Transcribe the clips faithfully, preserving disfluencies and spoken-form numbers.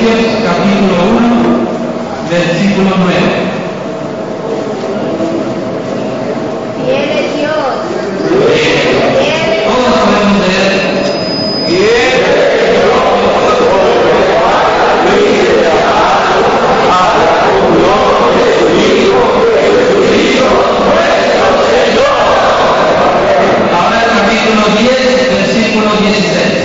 Corintios capítulo uno, versículo nueve. Viene Dios. Todos podemos leer. Ahora el capítulo diez, versículo dieciséis.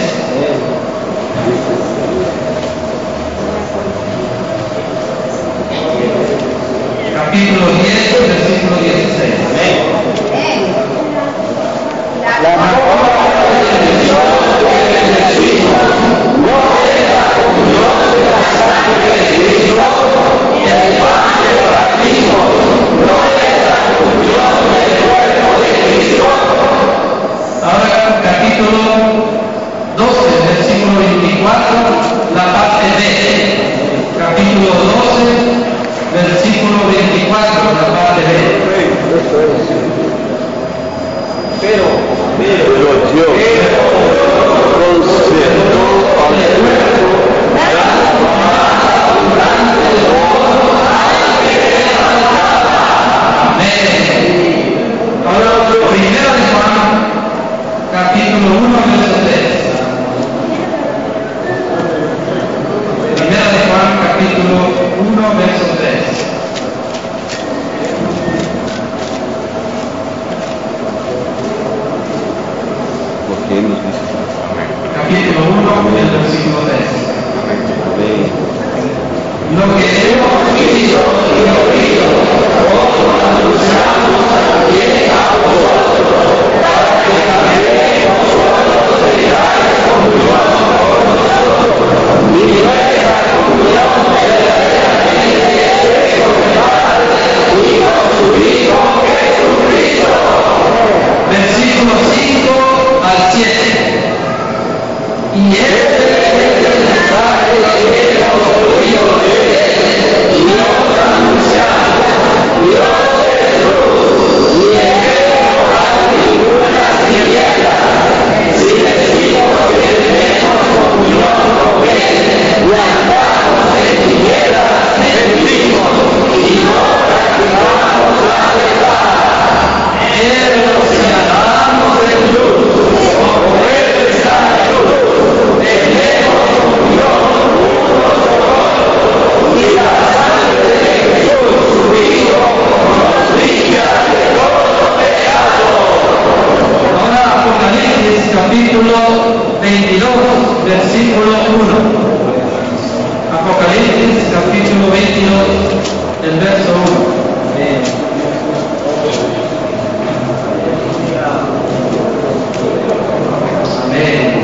Capítulo diez, versículo dieciséis. Amén. La mejor bendición de Cristo no es la comunión de la sangre de Cristo y el pan del bautismo, no es la comunión del cuerpo de Cristo. Ahora capítulo doce, versículo veinticuatro, la parte B. Capítulo doce, versículo veinticuatro, la parte B. Pero, pero yo concedo al cuerpo Amén. Ahora, primera de Juan, capítulo uno, verso tres. Primera de Juan, capítulo uno, verso tres. ¿Por qué nos dice? Capítulo uno, el versículo tres. Amén. Lo que hemos visto y oído, os anunciamos también a vosotros, para que también vosotros tengáis comunión con nosotros. Y nuestra comunión verdaderamente es con el Padre y con su Hijo Jesucristo. Versículo cinco al siete. Y este es el mensaje que hemos oído de él, y os anunciamos: Dios es luz, y en él no hay ninguna tiniebla. Si decimos que tenemos comunión con él y andamos en tinieblas, mentimos y no practicamos la verdad. Pero si andamos en luz, como él está en luz, tenemos comunión unos con otros, y la sangre de Jesús, su Hijo, nos limpia de todo pecado. Ahora Apocalipsis capítulo veintidós, versículo uno. Apocalipsis capítulo veintidós, el verso uno. Amén.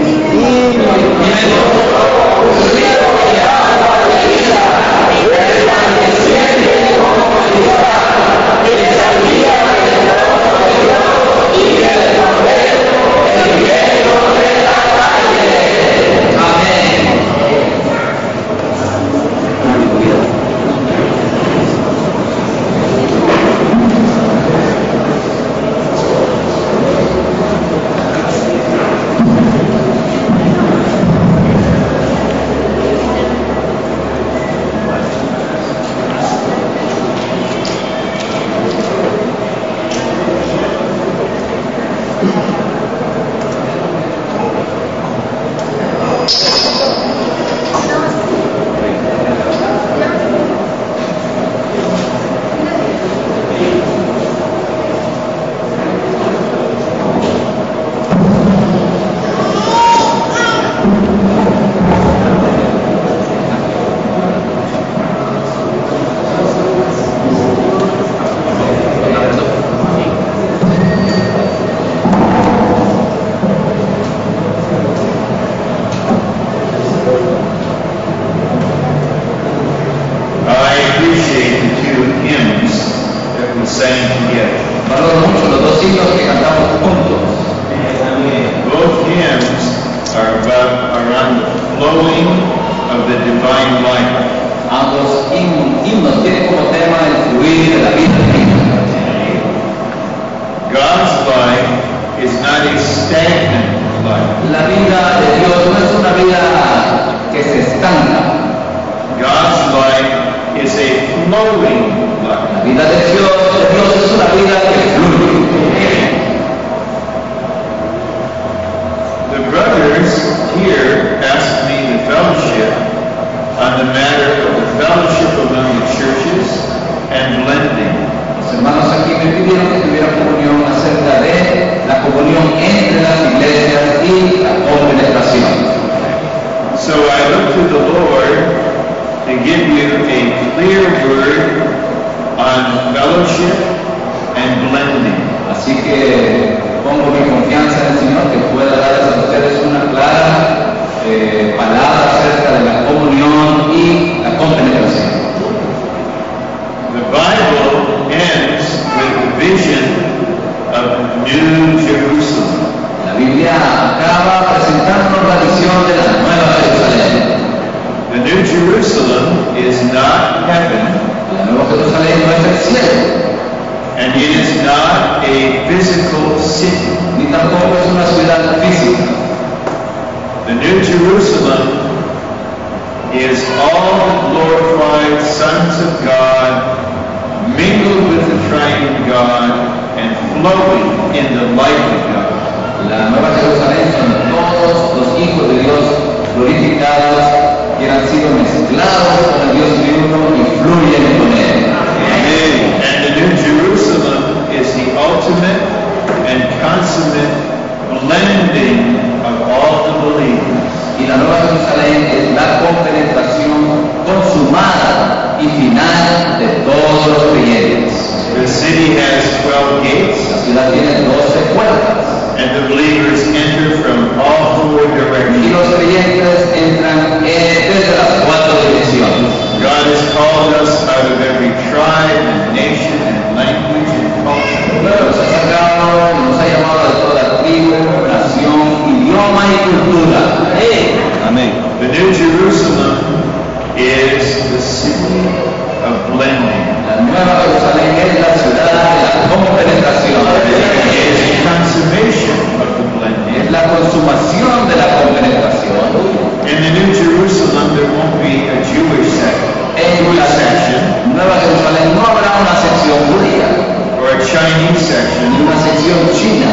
Valoro mucho los dos himnos que cantamos juntos. Both hymns are about around the flowing of the divine life. Ambos himnos tienen como tema el fluir de la vida divina. God's life is not a stagnant life. La vida de Dios no es una vida que se estanca. flowing life. La vida de Dios, de Dios es una vida que fluye. The brothers here asked me to fellowship on the matter of the fellowship among the churches and blending. Los hermanos aquí me pidieron que tuviera comunión acerca de la comunión entre las iglesias y la compenetración. So I look to the Lord to give you a clear word on fellowship and blending. Así que pongo mi confianza en el Señor que pueda darles a ustedes una clara eh, palabra acerca de la comunión y la compenetración. The Bible ends with the vision of New Jerusalem. La Biblia acaba presentándonos la visión de la Nueva Jerusalén. The New Jerusalem is not heaven, La Nueva Jerusalén no es el cielo, and it is not a physical city. ni tampoco es una ciudad física. The New Jerusalem is all the glorified sons of God, mingled with the triune God, and flowing in the light of God. La Nueva Jerusalén son todos los hijos de Dios glorificados que han sido mezclados con el Dios triuno y fluyen con Él. And the New Jerusalem is the ultimate and consummate blending of all the believers. Y la Nueva Jerusalén es la compenetración consumada y final de todos los creyentes. The city has twelve gates, La ciudad tiene doce puertas and the believers enter from all four y directions. los creyentes entran eh, desde las cuatro direcciones. God has called us out of every tribe and nation and language and culture. Nos ha sacado, nos ha llamado de toda tribu, nación, idioma y cultura. Amén. The New Jerusalem is the city of blending. La Nueva Jerusalén es la ciudad de la compenetración. It is the consummation of the blending. Es la consumación de la compenetración. In the New Jerusalem, there won't be a Jewish section, En la Nueva Jerusalén no habrá una sección judía or a Chinese ni section. una sección china.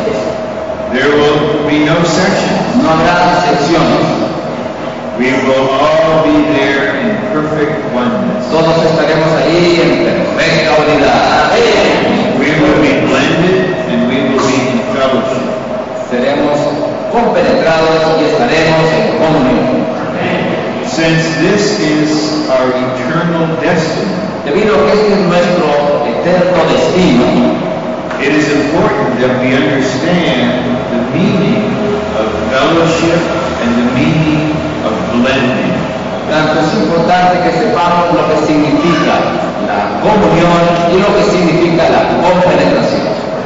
There will be no sections. No habrá secciones. We will all be there in perfect oneness. Todos estaremos ahí en perfecta unidad. We will be blended and we will be in fellowship. Seremos compenetrados y estaremos en comunión. Since this is our eternal destiny, Debido a que este es nuestro eterno destino, it is important that we understand the meaning of fellowship and the meaning of blending. tanto es importante que sepamos lo que significa la comunión y lo que significa la compenetración.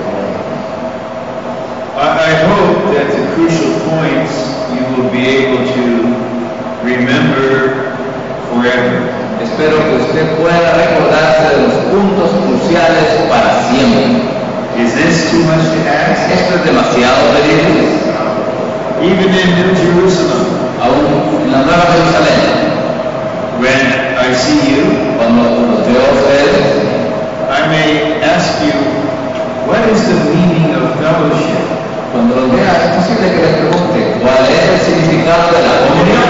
I, I hope that the crucial points you will be able to remember forever. Espero que usted pueda recordarse de los puntos cruciales para siempre. Is this too much to ask? Esto es demasiado pedirles. Even in New Jerusalem, Aún en la Nueva Jerusalén, when I see you, cuando los veo a ustedes, I may ask you, what is the meaning of fellowship? cuando los vea, es posible que les pregunte cuál es el significado de la comunión.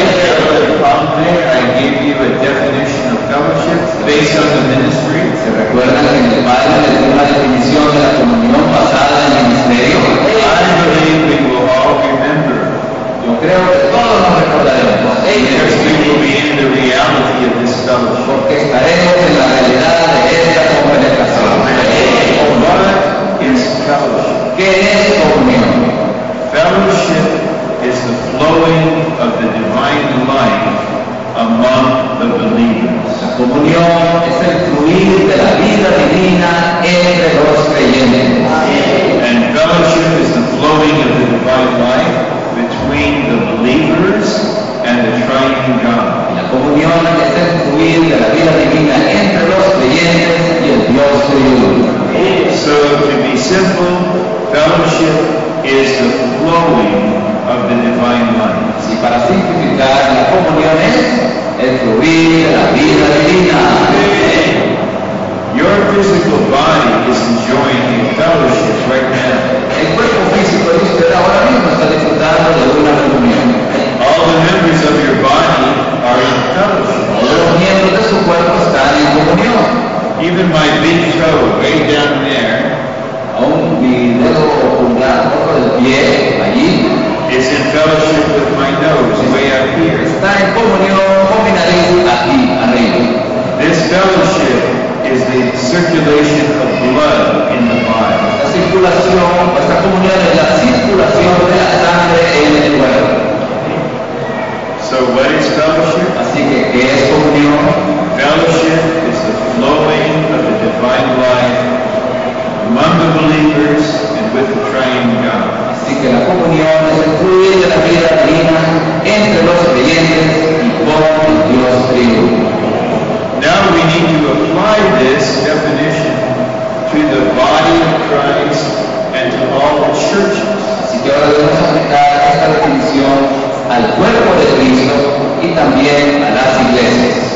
I gave you a definition of fellowship based on the ministry. ¿Se recuerdan que en el Padre les dio una definición de la comunión basada en el ministerio? I believe we will all remember, Yo creo que todos nos recordaremos, because we will be in the reality of this fellowship. porque estaremos en la realidad de esta compenetración. What is fellowship? ¿Qué es comunión? Fellowship is the flowing of the divine life among the believers. La comunión es el fluir de la vida divina entre los creyentes. And fellowship is the flowing of the divine life between the believers and the triune God. Y la comunión es el fluir de la vida divina entre los creyentes y el Dios triuno. So to be simple, fellowship is the flowing of the divine life. Y para simplificar, la comunión es el fluir de la vida divina. physical body is enjoying a fellowship right now. El cuerpo físico de usted ahora mismo está disfrutando de una comunión. All the members of your body are in fellowship. Todos los miembros de su cuerpo están en comunión. Even my big toe way down there Aún mi dedo pulgar rojo del pie, allí, is in fellowship with my nose way up here. está en comunión con mi nariz aquí arriba. This fellowship is the circulation of blood in the body. La circulación, esta comunión es la circulación de la sangre en el cuerpo. So what is fellowship? Así que, ¿qué es comunión? Fellowship is the flowing of the divine life among the believers and with the triune God. Así que la comunión es el fluir de la vida divina entre los creyentes y con Dios triuno. Now we need to apply this definition to the body of Christ and to all the churches. Así que ahora debemos aplicar esta definición al cuerpo de Cristo y también a las iglesias.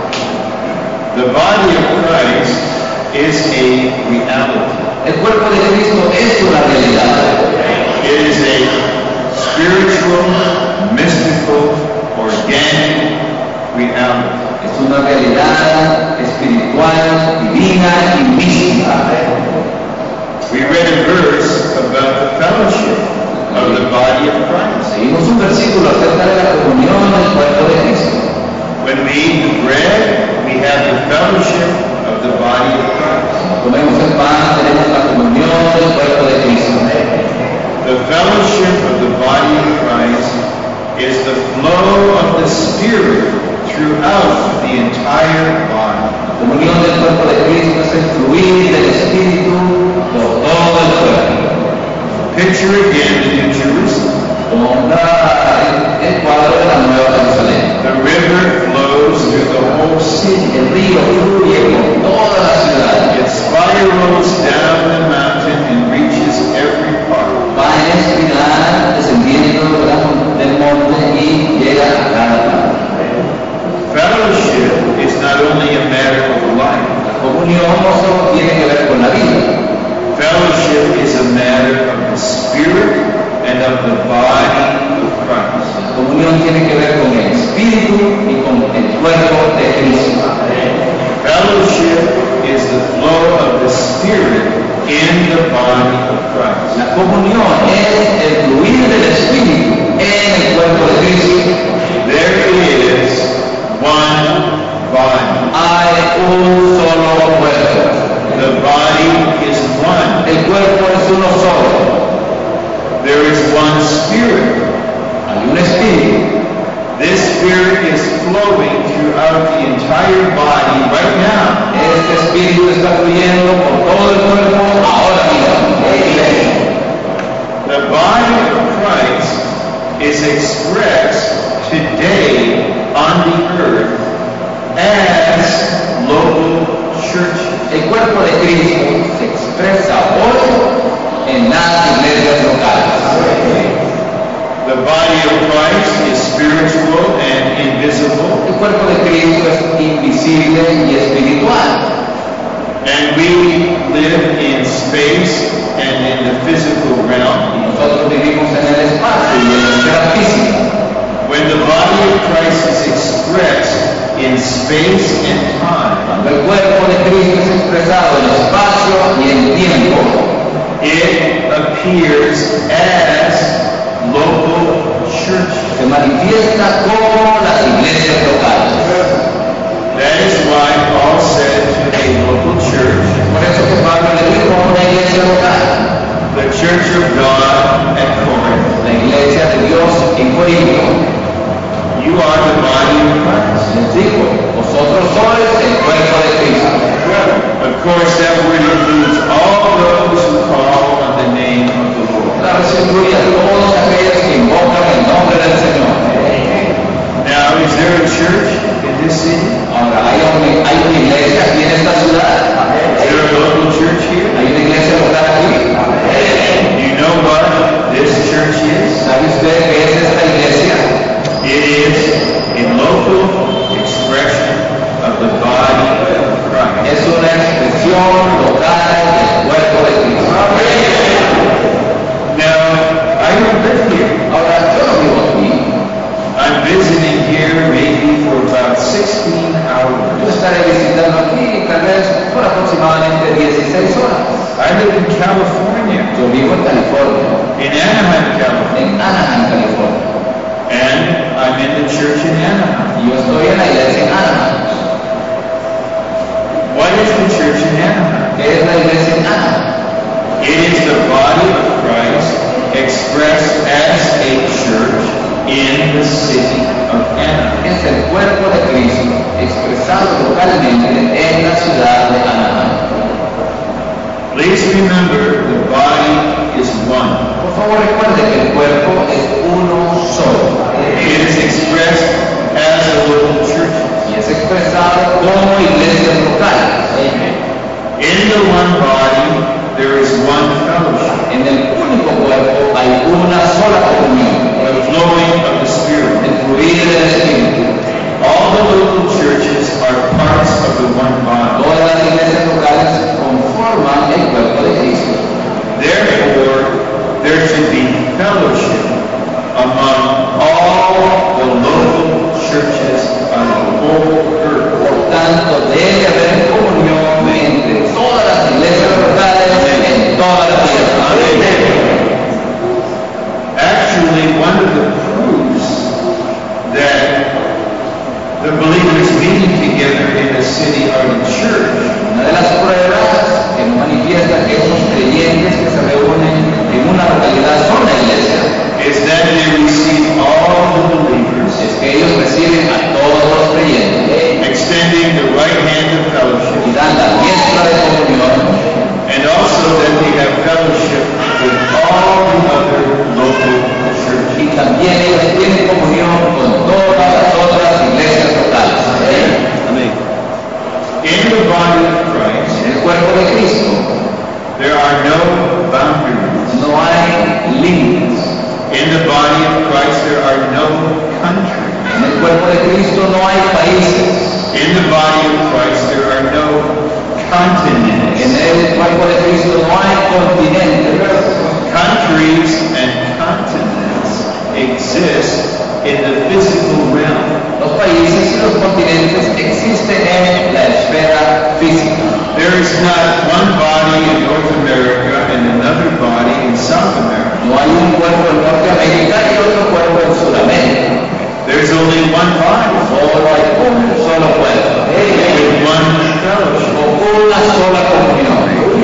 The body of Christ is a reality. El cuerpo de Cristo es una realidad. It is a spiritual, mystical, organic reality. Es una realidad espiritual, divina y mística. We read a verse about the fellowship of the body of Christ. Seguimos un versículo acerca de la comunión del cuerpo de Cristo. When we eat the bread, we have the fellowship of the body of Christ. Comemos el pan, tenemos la comunión del cuerpo de Cristo. The fellowship of the body of Christ is the flow of the Spirit throughout the entire body. La comunión del cuerpo de Cristo es el fluir del Espíritu por todo el cuerpo. Picture again the New Jerusalem. Como la- el cuadro de la Nueva Jerusalén. The river flows through the whole city. El río fluye por toda la ciudad. It spirals down the mountain and reaches every part. Va en espiral descendiendo de la mon- del monte y llega a cada parte. Fellowship is not only a matter of life. La comunión no solo tiene que ver con la vida. Fellowship is a matter of the Spirit and of the body of Christ. La comunión tiene que ver con el Espíritu y con el cuerpo de Cristo. Fellowship is the flow of the Spirit in the body of Christ. La comunión es el fluir del Espíritu en el cuerpo de Cristo. There is one body. Hay un solo cuerpo. The body is one. El cuerpo es uno solo. There is one Spirit. Hay un Espíritu. This Spirit is flowing throughout the entire body right now. Este Espíritu está fluyendo por todo el cuerpo ahora mismo. The body of Christ is expressed today on the earth as local churches. El cuerpo de Cristo se expresa hoy en las iglesias locales. The body of Christ is spiritual and invisible, El cuerpo de Cristo es invisible y espiritual. and we live in space and in the physical realm. Nosotros vivimos en el espacio y en la esfera física. When the body of Christ is expressed in space and time, Cuando el cuerpo de Cristo es expresado en espacio y en tiempo, it appears as local church. se manifiesta como las iglesias locales. That is why Paul said to a local church, Por eso que Pablo le dijo a una iglesia local, the church of God at Corinth, la iglesia de Dios en Corinto, you are the body of Christ. les dijo, vosotros sois el cuerpo de Cristo. Of course, that word includes all those who call on the name of the Lord. Claro, se incluye a todos aquellos que invocan el nombre del Señor. Now, is there a church in this city? Ahora, ¿hay una, hay una iglesia aquí en esta ciudad? Is there a local church here? ¿Hay una iglesia local aquí? Do you know what this church is? ¿Sabe usted qué es esta iglesia? It is a local expression of the body of Christ. Es una expresión you for about sixteen Yo hours. estaré visitando aquí tal vez por aproximadamente dieciséis horas. I live in California, Yo vivo en California, in Anaheim, California, en Anaheim, California. and I'm in the church in Anaheim. Y yo estoy en la iglesia en Anaheim. What is the church in Anaheim? ¿Qué es la iglesia en Anaheim? It is the body of Christ expressed as a church in the city of Anaheim. Es el cuerpo de Cristo expresado localmente en la ciudad de Anaheim. Please remember the body is one. Por favor recuerde que el cuerpo es uno solo. It is expressed as a local church. Y es expresado como iglesias locales. In the one body, there is one fellowship, En el único cuerpo hay una sola comunión, the flowing of the Spirit. el fluir del Espíritu. All the local churches are parts of the one body. Todas las iglesias locales conforman el cuerpo de Cristo. Therefore, there should be fellowship among all the local churches on the whole earth. Por tanto, debe haber comunión entre todas las iglesias locales en toda la tierra. Actually, one of the proofs that the believers meeting together in a city or the church Una de las pruebas que nos manifiesta que unos creyentes que se reúnen en una localidad son la iglesia is that they receive all the believers, es que ellos reciben a todos los creyentes extending the right hand of fellowship, y dan la diestra de comunión and also that they have fellowship with all the other local churches. y también ellos tienen comunión con todas las otras iglesias locales. Amén. In the body of Christ, En el cuerpo de Cristo there are no boundaries. no hay límites. In the body of Christ, there are no countries. En el cuerpo de Cristo no hay países. In the body of Christ, there are no continents. En el cuerpo de Cristo no hay continentes. Countries and continents exist in the physical realm. Los países y los continentes existen en la esfera física. There is not one body in North America and another body in South America. No hay un cuerpo en Norteamérica y otro cuerpo en Sudamérica. There's only one body Solo hay un solo cuerpo. with one fellowship. Con una sola comunión.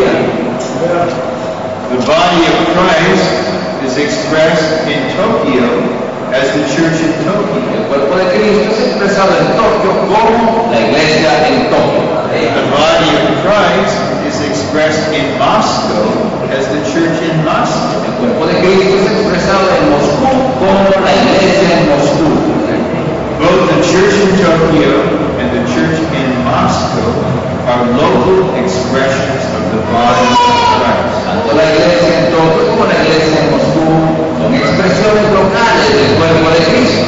The body of Christ is expressed in Tokyo as the church in Tokyo. El cuerpo de Cristo es expresado en Tokio como la iglesia en Tokio. The body of Christ is expressed in Moscow as the church in Moscow. El cuerpo de Cristo es expresado en Moscú como la iglesia en Moscú. Both the church in Tokyo and the church in Moscow are local expressions of the body of Christ. Tanto la iglesia en Tokio como la iglesia en Moscú son expresiones locales del cuerpo de Cristo.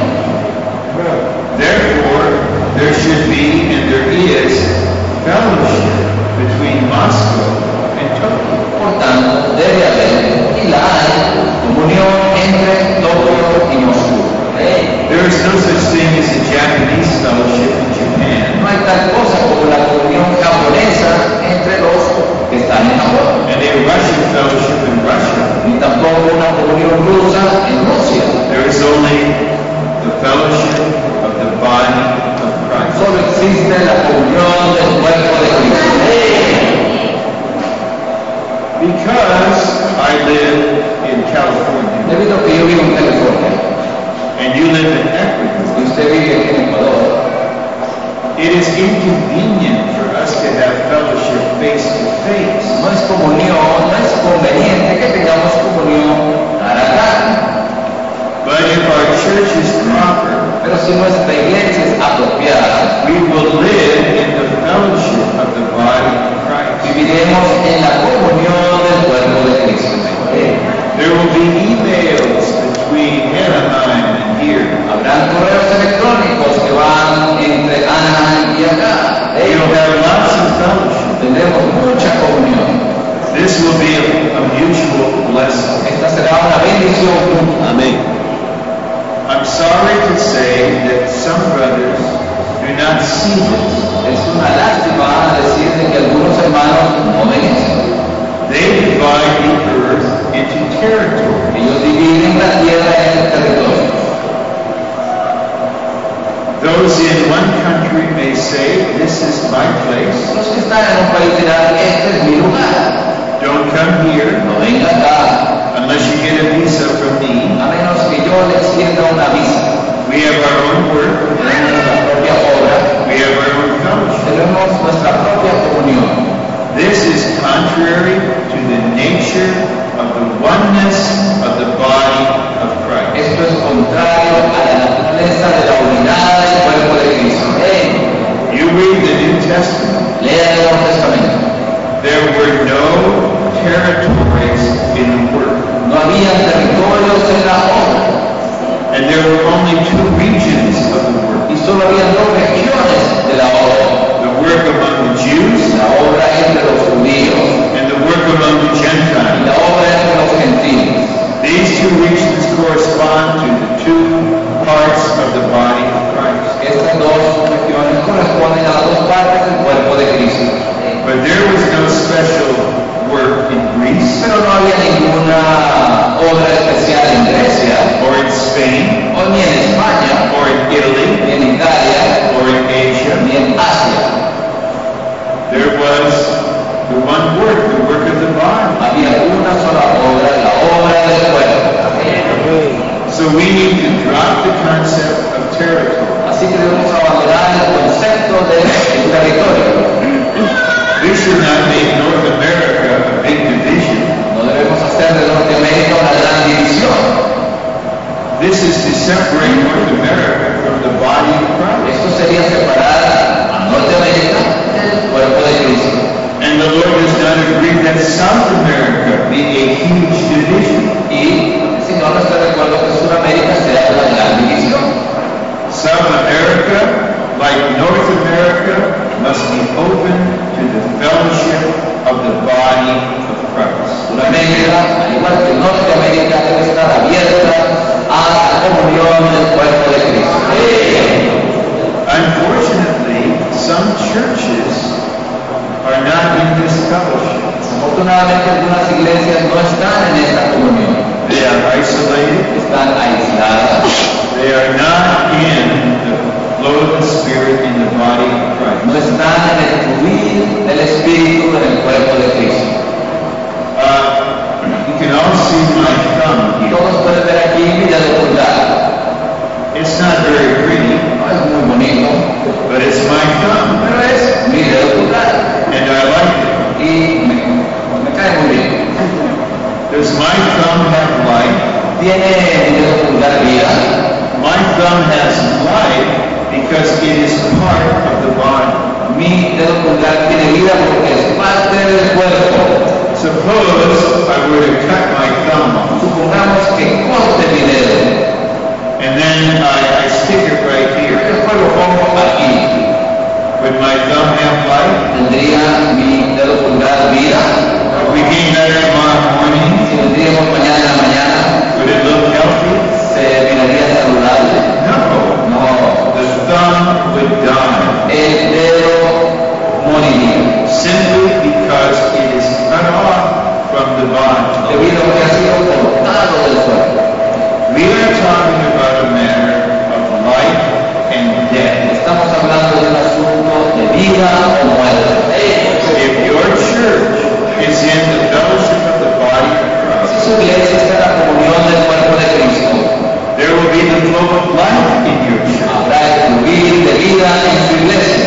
Therefore, there should be and there is fellowship between Moscow and Tokyo. Por tanto, debe haber y la hay comunión entre Tokio y Moscú. There is no such thing as a Japanese fellowship in Japan, No hay tal cosa como la comunión japonesa entre los que están en Japón, and a Russian fellowship in Russia. ni tampoco una comunión rusa en Rusia. There is only the fellowship of the body of Christ. Solo existe la comunión del cuerpo de Cristo. Because I live in California Debido a que yo vivo en California and you live in Ecuador, y usted vive aquí en Ecuador, it is inconvenient for us to have fellowship face to face. no es comunión, no es conveniente que tengamos comunión cara a cara. But if our church is proper, Pero si nuestra iglesia es apropiada, we will live in the fellowship of the body of Christ. viviremos en la comunión del cuerpo de Cristo. There will be emails between Anaheim and here. Habrán correos electrónicos que van entre Anaheim y acá. You'll have lots of fellowship. Tendremos mucha comunión. This will be a, a mutual blessing. Esta será una bendición. Amén. I'm sorry to say that some brothers do not see this. Es una lástima decir de que algunos hermanos no ven eso. They divide the earth into territory. Ellos dividen la tierra en territorios. Those in one country may say, this is my place. Los que están en un país dirán, este es mi lugar. Don't come here No venga acá, unless you get a visa from me. a menos que yo le extienda una visa. We have our own work. Tenemos nuestra propia obra, We have our own fellowship. tenemos nuestra propia comunión. This is contrary to the nature of the oneness of the body of Christ. Esto es contrario a la naturaleza de la unidad del cuerpo de Cristo. Hey, You read the New Testament. lea el Nuevo Testamento. There were no territories in the work. No había territorios en la obra And there were only two regions of the work. y solo había dos regiones de la obra. The work among the Jews La obra entre los judíos and the work among the y Gentiles. la obra entre los gentiles. These two regions correspond to the two parts of the body of Christ. Estas dos regiones corresponden a las dos partes del cuerpo de Cristo. But there was no special work in Greece Pero no había ninguna obra especial en Grecia, or in Spain o ni en España, or in Italy ni en Italia, or in Asia. ni en Asia. There was the one work, the work of the body. Había una sola obra, la obra del cuerpo. So we need to drop the concept of territory. Así que debemos abandonar el concepto de territorio. We should not make North America a big division. No debemos hacer de Norteamérica una gran división. This is to separate North America from the body of Christ. Esto sería separar a Norteamérica del cuerpo de Cristo. And the Lord does not agree that South America be a huge division. Y el Señor no está de acuerdo que Sudamérica sea una gran división. South America, like North America, must be open to the fellowship of the body of Christ. Sudamérica, al igual que Norteamérica, debe estar abierta a la comunión del cuerpo de Cristo. Unfortunately, some churches are not in this fellowship. Afortunadamente, algunas iglesias no están en esta comunión. They are isolated. Están aisladas. They are not in the flow of the Spirit in the body of Christ. No están en el fluir del Espíritu en el cuerpo de Cristo. Uh, you can all see my thumb here. Todos pueden ver aquí mi dedo pulgar. It's not very pretty, No es muy bonito, but it's my thumb. pero es mi dedo pulgar. And I like it. Y me, me cae muy bien. Does my thumb have life? Tiene mi dedo pulgar vida. My thumb has life because it is part of the body. Mi dedo pulgar tiene vida porque es parte del cuerpo. Suppose I were to cut my thumb off, Supongamos que corte mi dedo. and then I, I stick it right here. Después lo pongo aquí. Would my thumb have life? ¿Tendría mi dedo pulgar vida? If we came back tomorrow morning, Si vendríamos mañana en la mañana, would it look healthy? ¿se miraría saludable? No. No. The thumb would die El dedo moriría. simply because it is cut off from the body. Debido a que ha sido cortado del cuerpo. We are talking about a matter of life and death. Estamos hablando de un asunto de vida o muerte. If your church is in the fellowship of the body of Si Christ, su iglesia está en la comunión del cuerpo de Cristo, there will be the flow of life in your church. habrá el fluir de vida en su iglesia.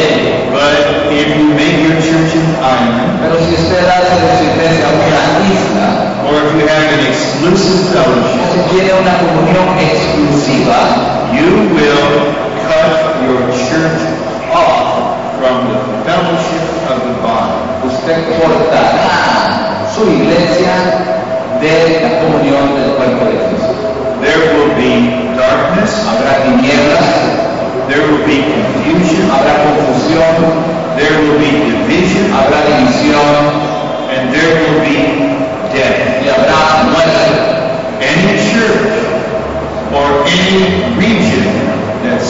But if you make your church an island, Pero si usted hace de su iglesia una isla, or if you have an exclusive o fellowship, si tiene una comunión exclusiva, you will cut your church off from the fellowship of the body. usted cortará su iglesia de la comunión del cuerpo de Cristo. There will be darkness, Habrá tinieblas, there will be confusion, habrá confusión, there will be division, habrá división and there will be death. y habrá muerte. Any church or any region that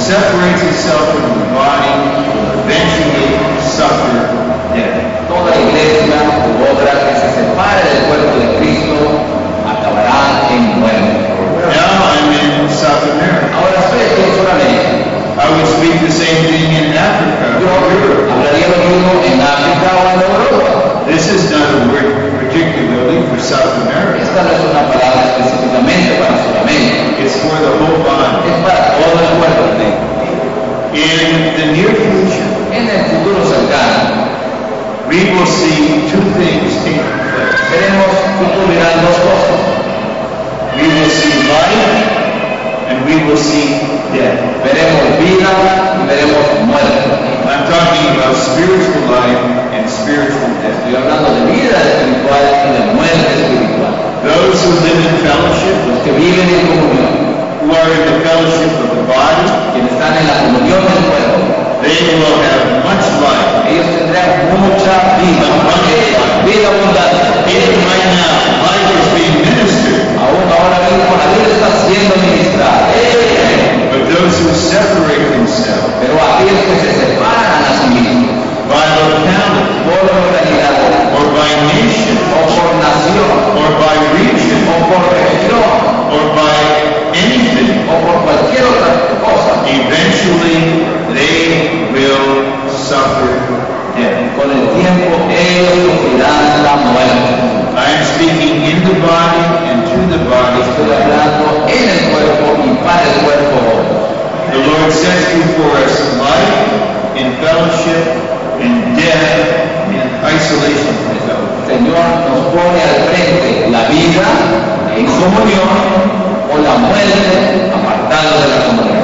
separates itself from the body will eventually suffer death. Toda iglesia u obra que se separe del cuerpo de Cristo acabará en muerte. Now I'm in South America. Ahora estoy aquí en Sudamérica. I would speak the same thing in Africa. Yo hablaría lo mismo en África o en Europa. This is not a word particularly for South America. Esta no es una palabra específicamente para Sudamérica. It's for the whole body. Es para todo el cuerpo. In the near future, En el futuro cercano, we will see two things taking place. veremos ocurrirán dos cosas. We will see life and we will see death. Veremos vida y veremos muerte. I'm talking about spiritual life and spiritual death. Estoy hablando de vida espiritual y de muerte espiritual. Those who live in fellowship, Los que viven en comunión, who are in the fellowship of the body, quienes están en la comunión del cuerpo, they will have much life. ellos tendrán mucha vida, vida abundante. Even right now, life is being ministered. Aún ahora mismo la vida está siendo ministrada. But those who separate themselves Pero aquellos que se separan a sí mismos, by locality, por localidad, or by nation, o por nación, or by region, o por región, or by anything, o por cualquier otra cosa, eventually they will suffer death. con el tiempo ellos sufrirán la muerte. I am speaking in the body and to the body. Estoy hablando en el cuerpo y para el cuerpo. The Lord sets before us life in fellowship, in death, in isolation from fellowship. El Señor nos pone al frente la vida en comunión o la muerte apartado de la comunión.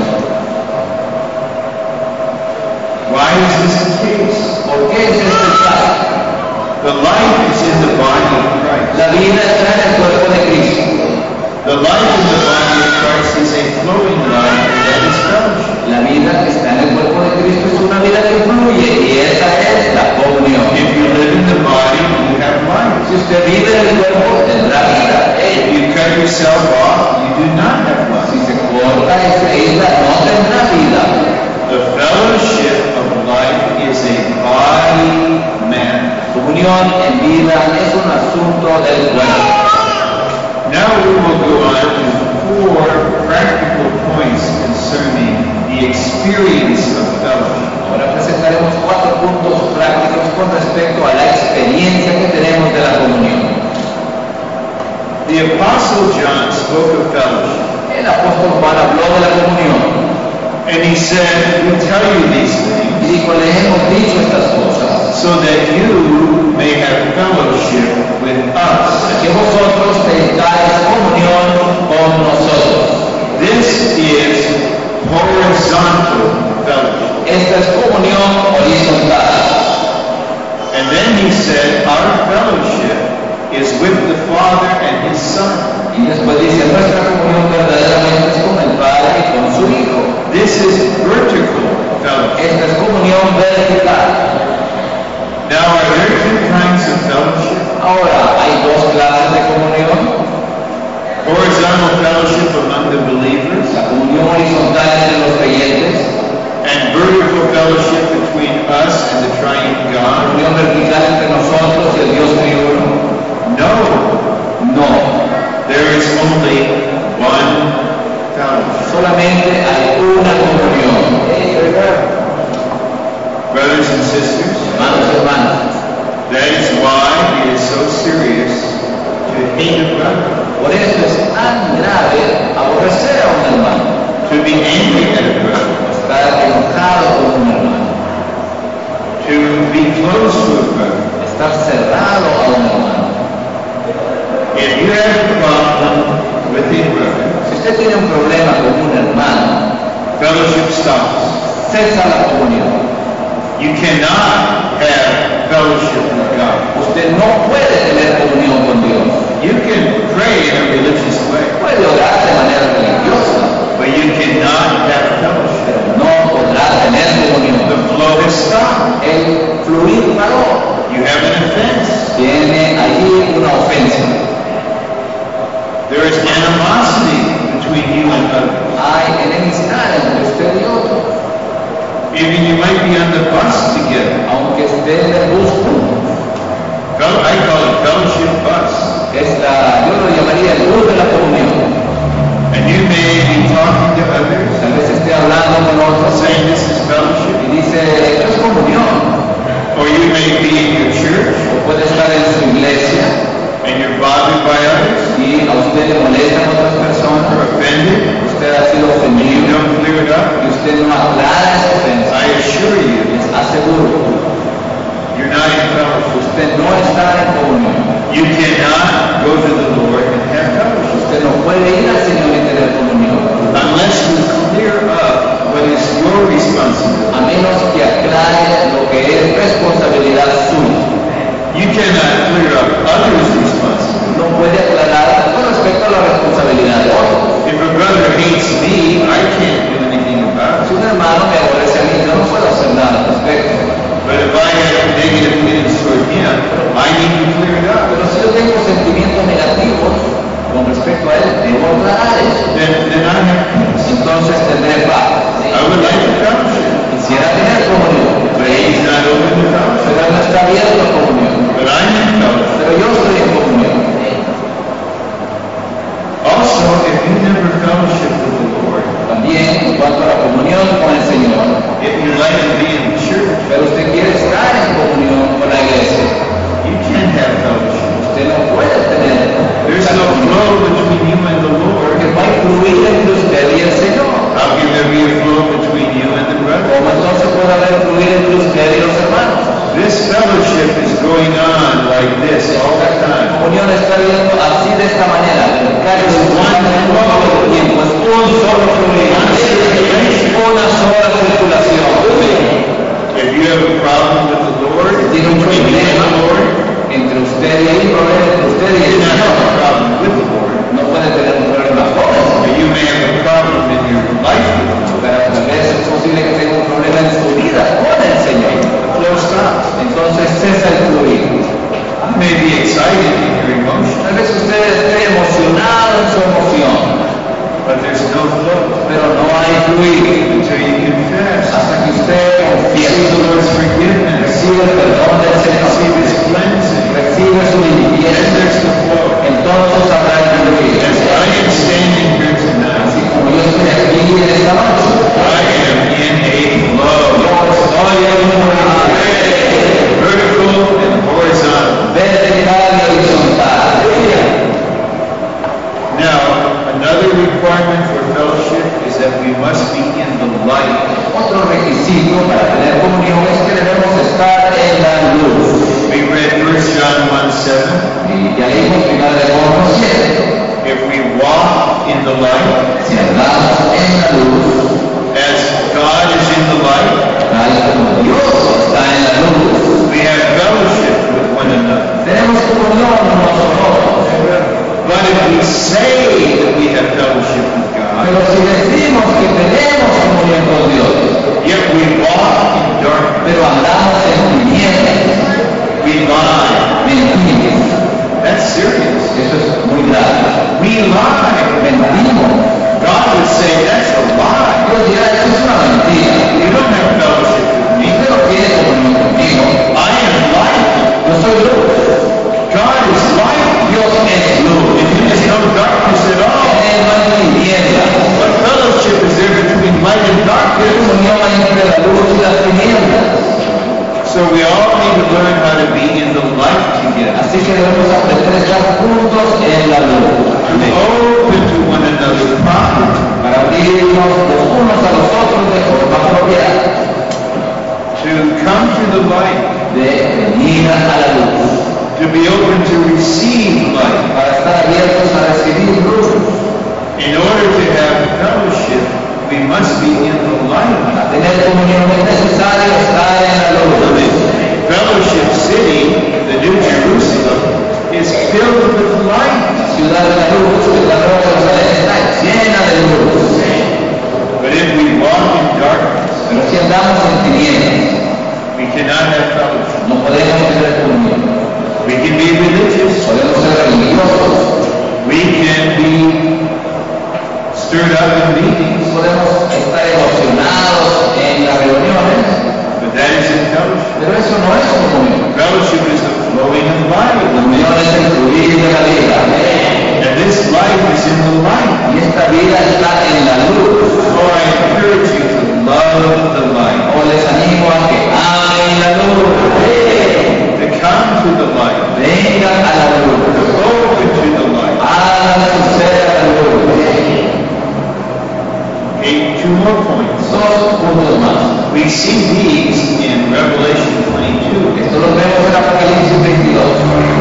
Why is this the case? ¿Por qué es este el caso? The life is in the body of Christ. La vida está en el cuerpo de Cristo. The life in the body of Christ is a flowing life that is fellowship. La vida que está en el cuerpo de Cristo es una vida que fluye y esa es la comunión. If you live in the body, you have life. Si usted vive en el cuerpo, tendrá vida. If you cut yourself off, you do not have Si life. se corta esa isla, no tendrá vida. The fellowship of life is a body matter. Comunión en vida es un asunto del cuerpo. Now we will go on to four practical points concerning the experience of fellowship. Ahora presentaremos cuatro puntos prácticos con respecto a la experiencia que tenemos de la comunión. The Apostle John spoke of fellowship, El apóstol Juan habló de la comunión and he said, we tell you these y things dijo, le hemos dicho estas cosas so that you may have fellowship with us. para que vosotros tengáis comunión con nosotros. This is horizontal fellowship. Esta es comunión horizontal. And then he said, our fellowship is with the Father and His Son. Y después dice, nuestra comunión verdaderamente es con el Padre y con su Hijo. This is vertical fellowship. Esta es comunión vertical. Now, are there two kinds of fellowship? Ahora, hay dos clases de comunión. Horizontal fellowship among the believers La comunión horizontal entre los creyentes, and vertical fellowship between us and the triune la God? comunión vertical entre nosotros y el Dios triuno. No, No, there is only one fellowship. solamente hay una comunión. Brothers and sisters, Hermanos y hermanas, that is why it is so serious to hate a brother, por eso es tan grave aborrecer a un hermano, to be angry at a brother, estar enojado con un hermano, to be close to a brother. estar cerrado a un hermano. If you have a problem with a brother, Si usted tiene un problema con un hermano, fellowship stops. cesa la comunión. You cannot have fellowship with God. Usted no puede tener comunión con Dios. You can pray in a religious way, Puede orar de manera religiosa, but you cannot have fellowship. pero no podrá tener comunión. The flow has stopped. El fluir paró. You have an offense. Tiene allí una ofensa. There is animosity between you and others. Hay enemistad entre usted y otro. no aclara esa ofensa, I assure you, les aseguro, you're not in fellowship. usted no está en comunión. You cannot go to the Lord and have fellowship Usted no puede ir al Señor y tener comunión, unless you clear up what is your responsibility. a menos que aclare lo que es responsabilidad suya. You cannot clear up others' responsibility. No puede aclarar con respecto a la responsabilidad de otros. If a brother hates me, I can't do anything about Si it. un hermano me aborrece a mí, yo no puedo hacer nada al respecto. But if I have negative feelings toward him, I need to clear it up. Pero si yo tengo sentimientos negativos con respecto a él, debo aclarar eso. Then, then I have peace. Entonces tendré paz. I would like to fellowship. Quisiera tener comunión, But he's not open to fellowship. pero él no está abierto a comunión. But I'm in fellowship. Pero yo estoy en comunión. Also, if you never fellowship with the Lord, También en cuanto a la comunión con el Señor, if you like to be in the church, pero usted quiere estar en comunión con la iglesia, you can't have fellowship. usted no puede tener There's no flow between you and the porque Lord. va a influir entre usted y el Señor. How can there be a flow between you and the brethren? ¿Cómo entonces puede haber fluir entre usted y los hermanos? This fellowship is going on like this all the La time. comunión está viendo así de esta manera, casi todo el tiempo, es un solo fluir, una sola circulación. If you have a problem with the Lord, Tiene un between you and the problema Lord, entre usted y el problema entre usted y you el do not have a Señor. problem with the Lord. No puede tener un problema con eso. But you may have a problem in your life with the Lord. Pero tal vez es posible que tenga un problema en su vida con el Señor. The flow stops. Entonces cesa el fluir. You may be excited in your emotion, Tal vez usted esté emocionado en su emoción, but there's no flow pero no hay fluir until you confess. hasta que usted Receive the confiese, Lord's forgiveness. recibe el perdón del Receive Señor, His cleansing. recibe su And limpieza, there's the flow. entonces habrá el fluir. As I am standing here tonight, Así como yo estoy aquí en esta noche, I am in a flow. yo estoy en un fluir Vertical and horizontal. vertical y horizontal. Now, another requirement for fellowship is that we must be in the light. Otro requisito para tener comunión es que debemos estar en la luz. We read First John one seven. Y ya leímos primero de Juan siete. If we walk in the light, Si andamos en la luz, as God is in the light, tal como Dios está en la luz, we have fellowship with one another. tenemos comunión unos con otros. But if we say that we have fellowship with God, Pero si decimos que tenemos comunión con Dios, yet we walk in darkness, pero andamos en tinieblas, we lie. mentimos. That's serious. Eso es muy grave. We lie. Mentimos. God would say that's a lie. Dios dirá, eso es una mentira. You don't have fellowship with me. Usted no tiene comunión conmigo. I am light. Yo soy luz. God is light. Dios es luz. In Him is no darkness at all. En él no hay tinieblas. What fellowship is there between light and ¿Qué darkness? comunión hay entre la luz y las tinieblas? So we all need to learn how to be in the light together. Así que debemos aprender a estar juntos en la luz. Open to one another properly. Para abrirnos los unos a los otros de forma propia. To come to the light. De venir a la luz. To be open to receive light. Para estar abiertos a recibir luz. In order to have fellowship, we must be in the light. Para tener comunión es necesario estar en la luz. Fellowship City, the New Jerusalem, is filled with light. La ciudad de la luz, que es la Nueva Jerusalén, está llena de luz. But if we walk in darkness, Pero si andamos en tinieblas, we cannot have fellowship. no podemos tener comunión. We can be religious. Podemos ser religiosos. We can be stirred up in meetings. Podemos estar emocionados en las reuniones. But that isn't fellowship. Pero eso no es comunión. Fellowship is the flowing of light. Comunión es el fluir de la vida. And this life is in the light. Y esta vida está en la luz. So I encourage you to love the light. O les animo a que amen la luz. To come to the light. Vengan a la luz. Open to the light. Hagan su ser a la luz. Okay, two more points. Dos puntos más. We see these in Revelation twenty-two. Esto lo vemos en Apocalipsis veintidós.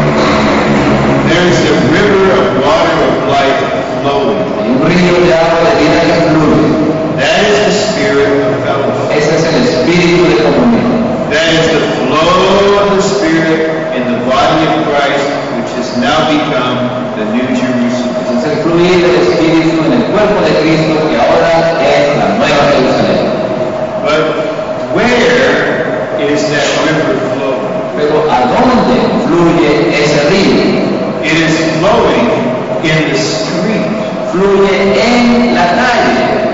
There's a river of water of life flowing. Hay un río de agua de vida que fluye. That is the spirit of fellowship. Ese es el espíritu de comunión. That is the flow of the Spirit in the body of Christ, which has now become the New Jerusalem. Ese es el fluir del espíritu en el cuerpo de Cristo que ahora es la nueva Jerusalén. But where is that river flowing? Pero ¿a dónde fluye ese río? It is flowing in the street. Fluye en la calle.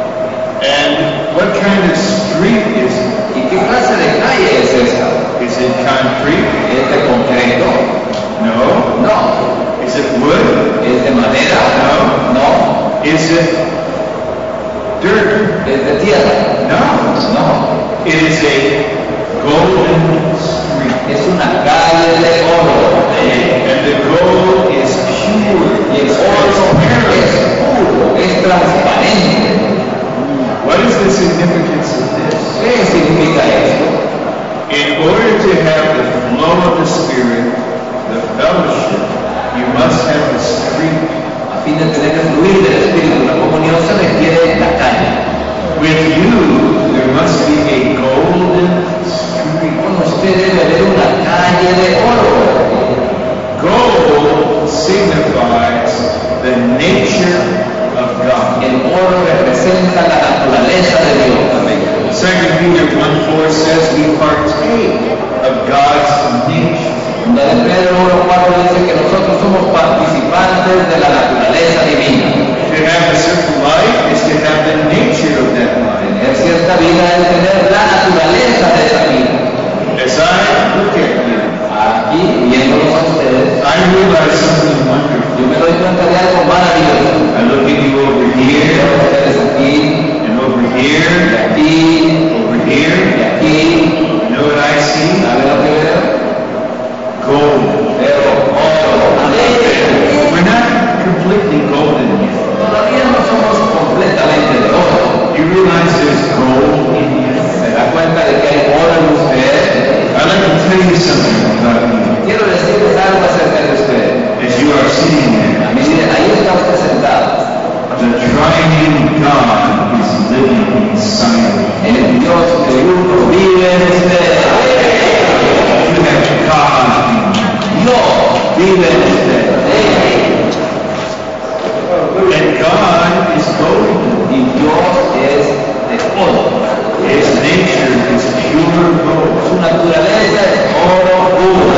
And what kind of street is it? ¿Y qué clase de calle es esta? Is it concrete? ¿Es de concreto? No. No. Is it wood? ¿Es de madera? No. No. Is it dirt? ¿Es de tierra? No. No. It is a golden street. Es una calle de oro. And the gold is pure. Y el oro es puro, es transparente. What is the significance of this? ¿Qué significa esto? In order to have the flow of the Spirit, the fellowship, you must have the street. A fin de tener el fluir del Espíritu, la comunión se requiere la calle. With you, there must be a golden street. Con usted debe haber una calle de oro. Gold signifies the nature of God. El oro representa la naturaleza de Dios. Second Peter one four says we partake of God's nature. La de Pedro uno cuatro dice que nosotros somos participantes de la naturaleza divina. To have a certain life is to have the nature of that life. Tener cierta vida es tener la naturaleza de esa vida. As I look at you, Aquí, viéndolos a ustedes, I realize something wonderful. yo me doy cuenta de algo maravilloso. I look at you over here, Ustedes aquí, and over y here, aquí, over y here. aquí. You know what I see? ¿Saben lo que veo? Gold. Veo oro. We're not completely golden yet. Todavía no somos completamente de oro. You realize there's gold in you? ¿Se da cuenta de que hay oro en usted? I'd like to tell you something about you. Quiero decirles algo acerca de usted. As you are sitting there, A mí, ahí está usted sentado. the triune God is living inside of you. El Dios triunfo vive en usted. You have God in you. Dios vive en usted. And God is golden. Y Dios es de oro. His nature is pure gold. Su naturaleza es oro puro.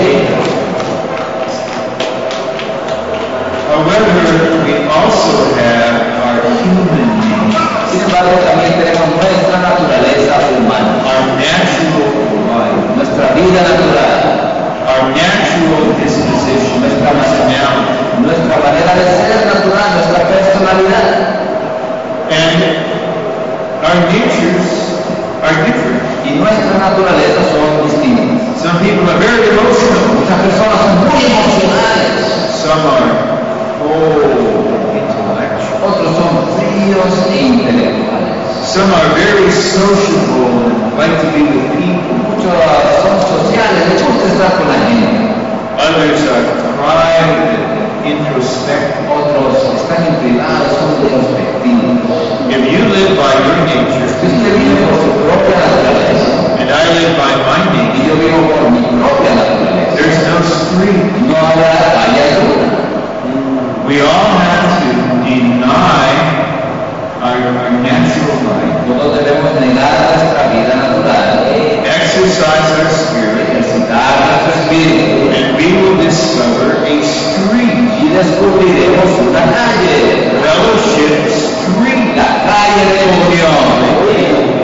However, we also have our human nature, Sin embargo, también tenemos nuestra naturaleza humana, our natural life, nuestra vida natural, our natural disposition, nuestra, personality. nuestra manera de ser natural, nuestra personalidad. And our natures are different. Y nuestras naturalezas son distintas. Some people are very emotional. Muchas personas son muy emocionales, Some are cold and intellectual. otros son fríos e intelectuales. Some are very sociable and like to be with people. Muchos son sociales, les gusta estar con la gente. Others are private and introspective. Otros están en privado, son introspectivos. If you live by your nature, Si usted vive por su propia naturaleza, and I live by my y nature, yo vivo por mi propia naturaleza, there's no street. no habrá calle alguna. We all have to deny our, our natural life, Todos debemos negar nuestra vida natural, exercise our spirit, ejercitar nuestro espíritu, and we will discover a street, y descubriremos una calle, fellowship street. la calle de comunión.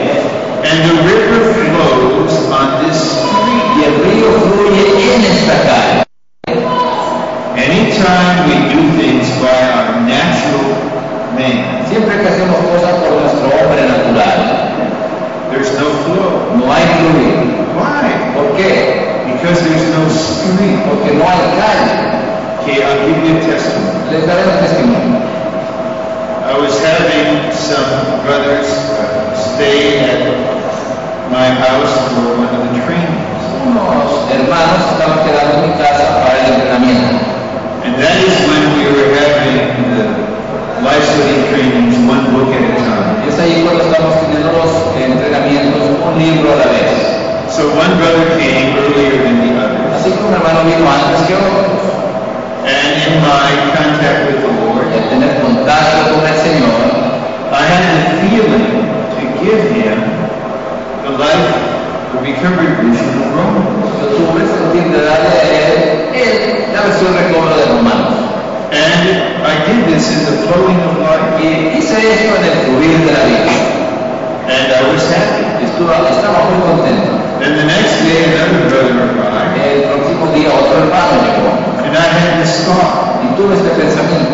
my house for one of the trainings. Unos hermanos estaban quedando en mi casa para el entrenamiento. And that is when we were having the life study trainings, one book at a time. Y es ahí cuando estamos teniendo los entrenamientos un libro a la vez. So one brother came earlier than the others. Así que un hermano vino antes que otros. And in my contact with the Lord, Y al tener contacto con el Señor, I had the feeling to give him the life, the recovery version of Romans. yo tuve el sentir de darle a él el- la versión recobro de Romanos. And I did this in the flowing of life. Y hice esto en el fluir de la vida. And I was happy. Estuve, estaba muy contento. Then the next day, another brother arrived. El próximo día otro hermano llegó. And I had this thought. Y tuve este pensamiento.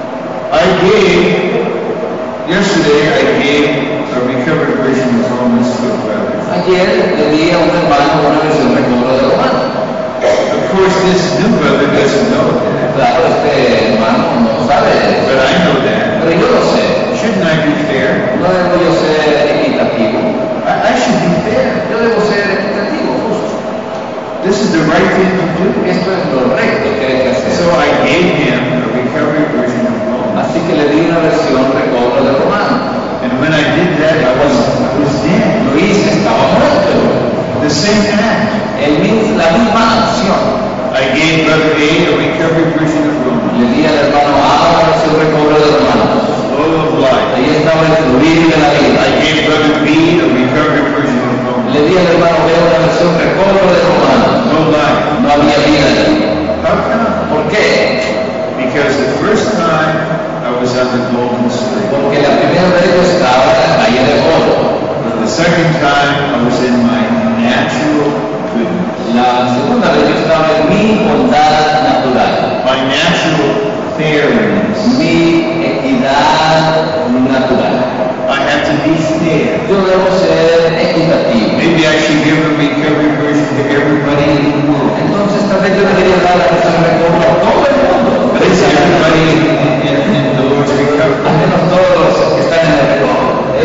I gave, yesterday I gave a recovered version of Romans to a brother. Ayer le di a un hermano una versión recobro de Romanos. Of course, this new brother doesn't know that, Claro, este hermano no sabe eso. but I know that. Pero yo lo sé. Shouldn't I be fair? No debo yo ser equitativo. I, I should be fair. Yo debo ser equitativo, justo. This is the right thing to do. Esto es lo recto que hay que hacer. So I gave him a recovery version of Romans. Así que le di una versión recobro de Romanos. And when I did that, I was, I was dead. Lo hice, estaba muerto. The same act. El mis- la misma acción. I gave brother A a recovery version of Romans. Le di al hermano A una versión recobro de Romanos. Flow of life. Ahí estaba el fluir de la vida. I gave brother B a recovery version of Romans. Le di al hermano B una versión recobro de Romanos. No life. No había vida allí. How come? ¿Por qué? Because the first time I was on the Golden Street. Porque la primera vez yo estaba en la calle de oro. The second time I was in my natural goodness. La segunda vez yo estaba en mi bondad natural, My natural fairness. mi equidad natural. I have to be fair. Yo debo ser equitativo. Maybe I should give a recovery version to everybody in the world. Entonces tal vez yo debería dar la versión recobro a todo el mundo. But it's everybody in, in, in the Lord's Al recovery. menos todos los que están en el recobro.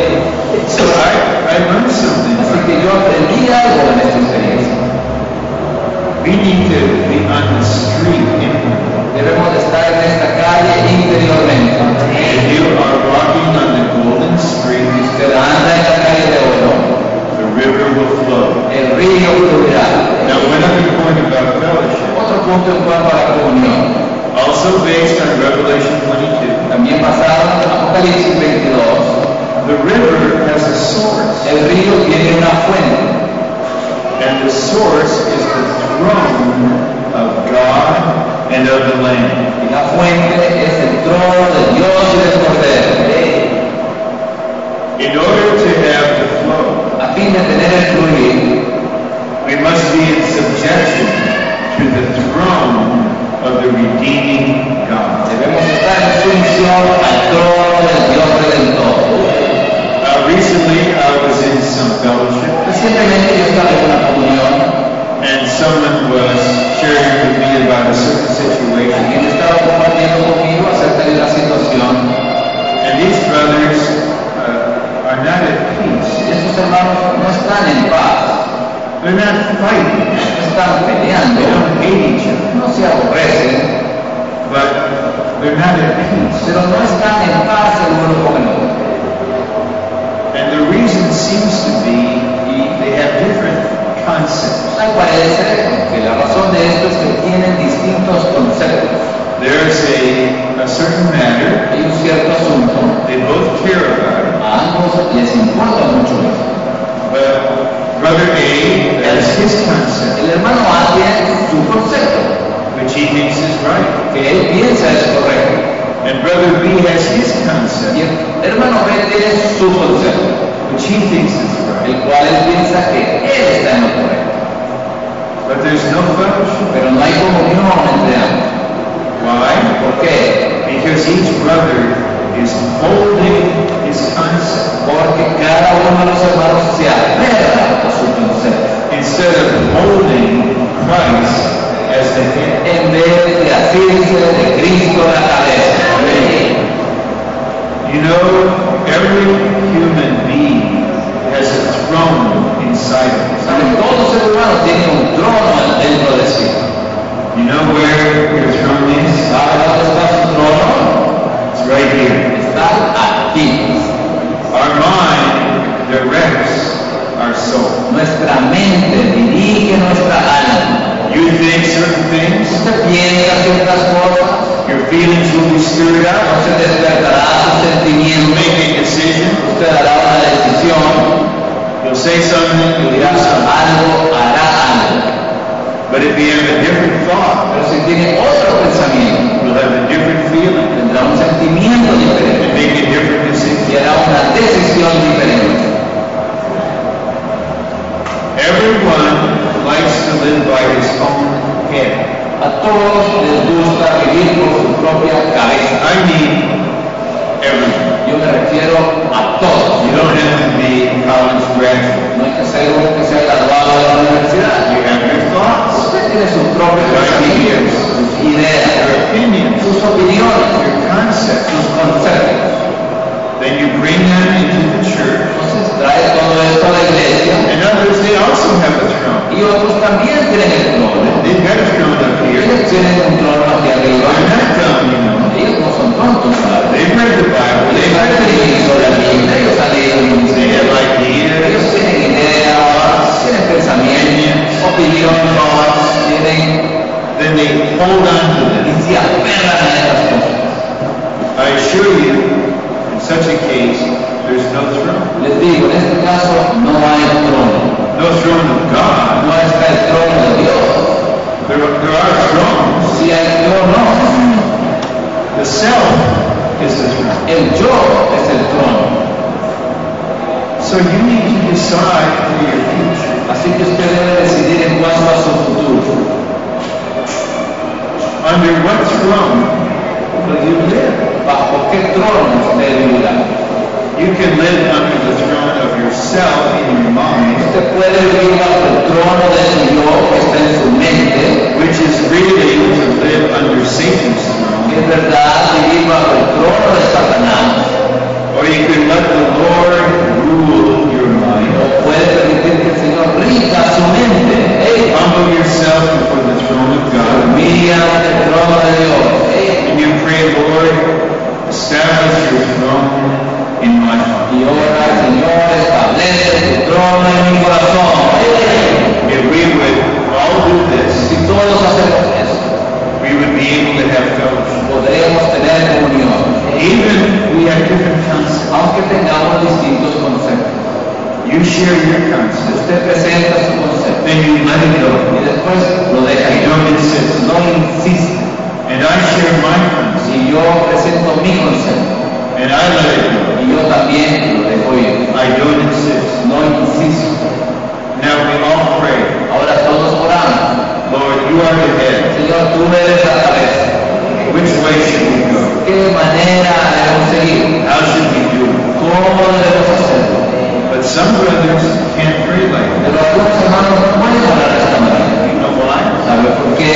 So I, I learned something. Así que yo aprendí algo en esta experiencia. We need to be on the street inwardly. Debemos de estar en esta calle interiormente. If you are walking on the Golden Street, Usted anda en la calle de oro, the river will flow. el río fluirá. Now, another point about fellowship, Otro punto en cuanto a la comunión, also based on Revelation twenty-two, también basado en Apocalipsis veintidós, the river has a source, el río tiene una fuente, and the source is the throne of God and of the Lamb. y la fuente es el trono de Dios y del Cordero. In order to have the flow, A fin de tener el fluir, we must be in subjection to the throne of the redeeming God. debemos estar en sumisión al trono del Dios Redentor. Uh, recently, I was in some fellowship, Recientemente yo estaba en una comunión, and someone was sharing with me about a certain situation. alguien estaba compartiendo conmigo acerca de una situación, And these brothers uh, are not at peace. y estos hermanos no están en paz, They're not fighting. no están They peleando, don't hate each other. no se aborrecen, But they're not at peace. pero no están en paz el uno con el otro. And the reason seems to be they have different concepts. Tal parece que la razón de esto es que tienen distintos conceptos. There's a, a certain matter Hay un cierto asunto, they both care about, a ambos les importa mucho eso. but brother A has his concept, El hermano A tiene su concepto, which he thinks is right. que él piensa es correcto, And brother B has his y concept, el hermano B tiene su concepto, which he thinks is right. el cual él piensa que él está en lo correcto. But there's no fellowship. Pero no hay comunión entre ambos. Why? ¿Por qué? Because each brother is holding his concept Porque cada uno de los hermanos se aferra a su concepto, instead of holding Christ as the head. en vez de asirse de Cristo la cabeza. You know, every human being has a throne inside things. Usted piensa ciertas cosas, Your feelings will be stirred up. usted despertará sus You'll sentimientos, make a decision. usted hará una decisión, You'll say something. You'll do dirá something. algo, hará algo. But if you have a different thought, Pero si tiene otro pensamiento, you'll have a different feeling tendrá un sentimiento and diferente make a different y decision. hará una decisión diferente. Everyone likes to live by his own head. A todos les gusta vivir por su propia cabeza. I mean everyone. Yo me refiero a todos. You don't have to be a college graduate. No hay que ser uno que sea graduado de la universidad. You have your thoughts, Usted tiene sus propios pensamientos, sus ideas, your opinions, sus opiniones, your concepts. sus conceptos. Then you bring them into the church. Entonces trae todo esto a la iglesia And others, they also have a throne. y otros también tienen el trono. They've got a throne up here. Ellos tienen un trono aquí arriba. They're not dumb, you know. Ellos no son tontos, ¿sabes? They've read the Bible. Ellos They've han read the leído la Biblia, ellos han leído el They ministerio. have ideas. Ellos tienen ideas, tienen pensamientos, opiniones, tienen Then they hold on to y them. se aferran a esas cosas. I assure you, in such a case, there's no throne. Les digo, en este caso no hay trono, No throne of God. no está el trono de Dios. There, there are thrones. Si hay trono, The self is the throne. el yo es el trono. So you need to decide for your future. Así que usted debe decidir en cuanto a su futuro. Under what throne will you live? ¿Bajo qué trono usted vivirá? You can live under the throne of yourself in your mind, Usted puede vivir bajo el trono de su yo que está en su mente, which is really to live under Satan's throne. que es verdad vivir bajo el trono de Satanás. Or you can let the Lord rule your mind. O puede permitir que el Señor rija su mente. Hey, Humble yourself before the throne of God. mira ante el trono de Dios. Hey, And you pray, Lord, establish your throne in my heart. y ora, Señor, establece tu trono en mi corazón. Hey, If we would all do this, si todos hacemos eso, we would be able to have fellowship. podremos tener comunión. Even we have different concepts. Aunque tengamos distintos conceptos. You share your concept, Usted presenta su concepto then you let it go. y después lo deja You ir. don't insist. No insiste. And I share my concept, Si yo presento mi concepto and I let it go. y yo también lo dejo ir. I don't insist. No insisto. Now we all pray, Ahora todos oramos. Lord, you are the head. Señor, tú eres la cabeza. Which way should we go? ¿Qué manera debemos seguir? How should we do it? ¿Cómo debemos hacerlo? But some brothers can't pray like that. Pero algunos hermanos no pueden orar de esta manera. You know why? ¿Sabe por qué?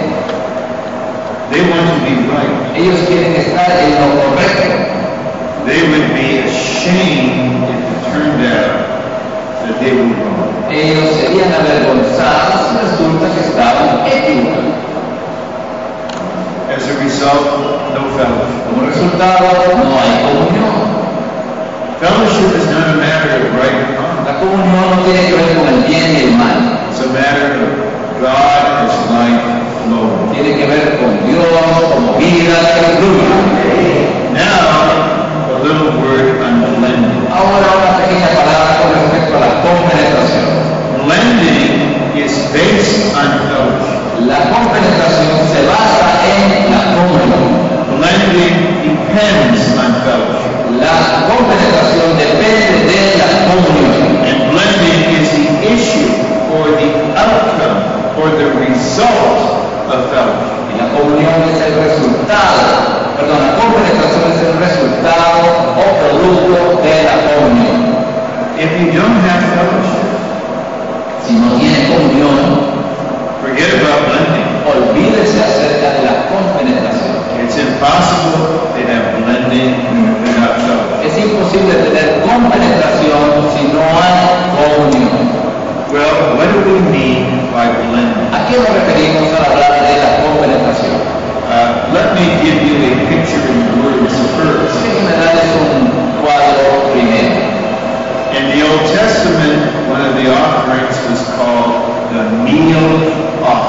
They want to be right. Ellos quieren estar en lo correcto. They would be ashamed if it turned out that they were wrong. Ellos serían avergonzados si resulta que estaban equivocados. As a result, no fellowship. Como resultado, no hay comunión. Fellowship is not a matter of right and wrong. La comunión no tiene que ver con el bien y el mal. It's a matter of God as life flowing. Tiene que ver con Dios como vida que fluye. Now, a little word on blending. Ahora una pequeña palabra con respecto a la compenetración. Blending is based on fellowship. La compenetración se basa en la comunión. Blending depends on fellowship. La compenetración depende de la comunión. And blending is the issue or the outcome or the result of fellowship. Y la comunión es el resultado, perdón, la compenetración es el resultado o producto de la comunión. If you don't have fellowship, Si no tiene comunión, forget about blending. olvídese acerca de la compenetración. It's impossible to have blending without fellowship. Es imposible tener compenetración si no hay comunión. Well, what do we mean by blending? ¿A qué nos referimos al hablar de la compenetración? Uh, let me give you a picture in words first. Déjenme darles un cuadro primero. In the Old Testament, one of the offerings was called the meal offering. En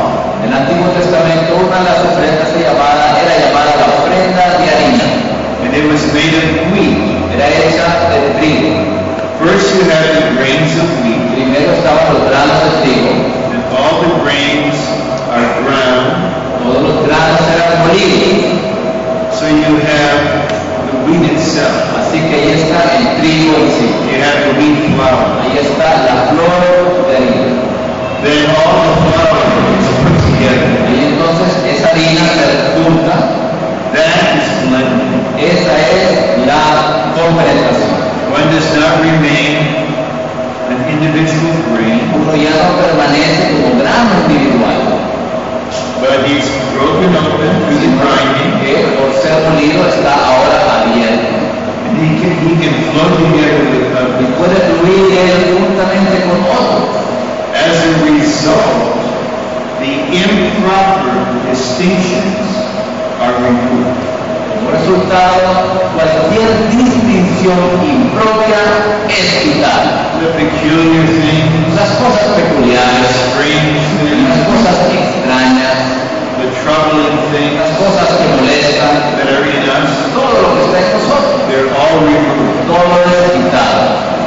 En el Antiguo Testamento una de las ofrendas se llamaba, era llamada la ofrenda de harina. And it was made of wheat. Era hecha de trigo. First you have the grains of wheat, Primero estaban los granos de trigo. and all the grains are ground. Todos los granos eran molidos. So you have the wheat itself. Así que ahí está el trigo en sí. You have the wheat flour. Ahí está la flor de harina. Then all the flour is put together. Y entonces esa harina se junta. That is blending. Esa es la compenetración. One does not remain an individual grain, Uno ya no permanece como grano individual, but he's broken open through the grinding, que por ser molido está ahora abierto. and he can, he can flow together with Y others. puede fluir él juntamente con otros. As a result, the improper distinctions are removed. Como resultado, cualquier distinción impropia es quitada. The peculiar things, Las cosas the peculiares, strange las things, cosas extrañas, the troubling things las cosas que molestan, that are in us, todo lo que está en nosotros, they're all removed. todo es quitado.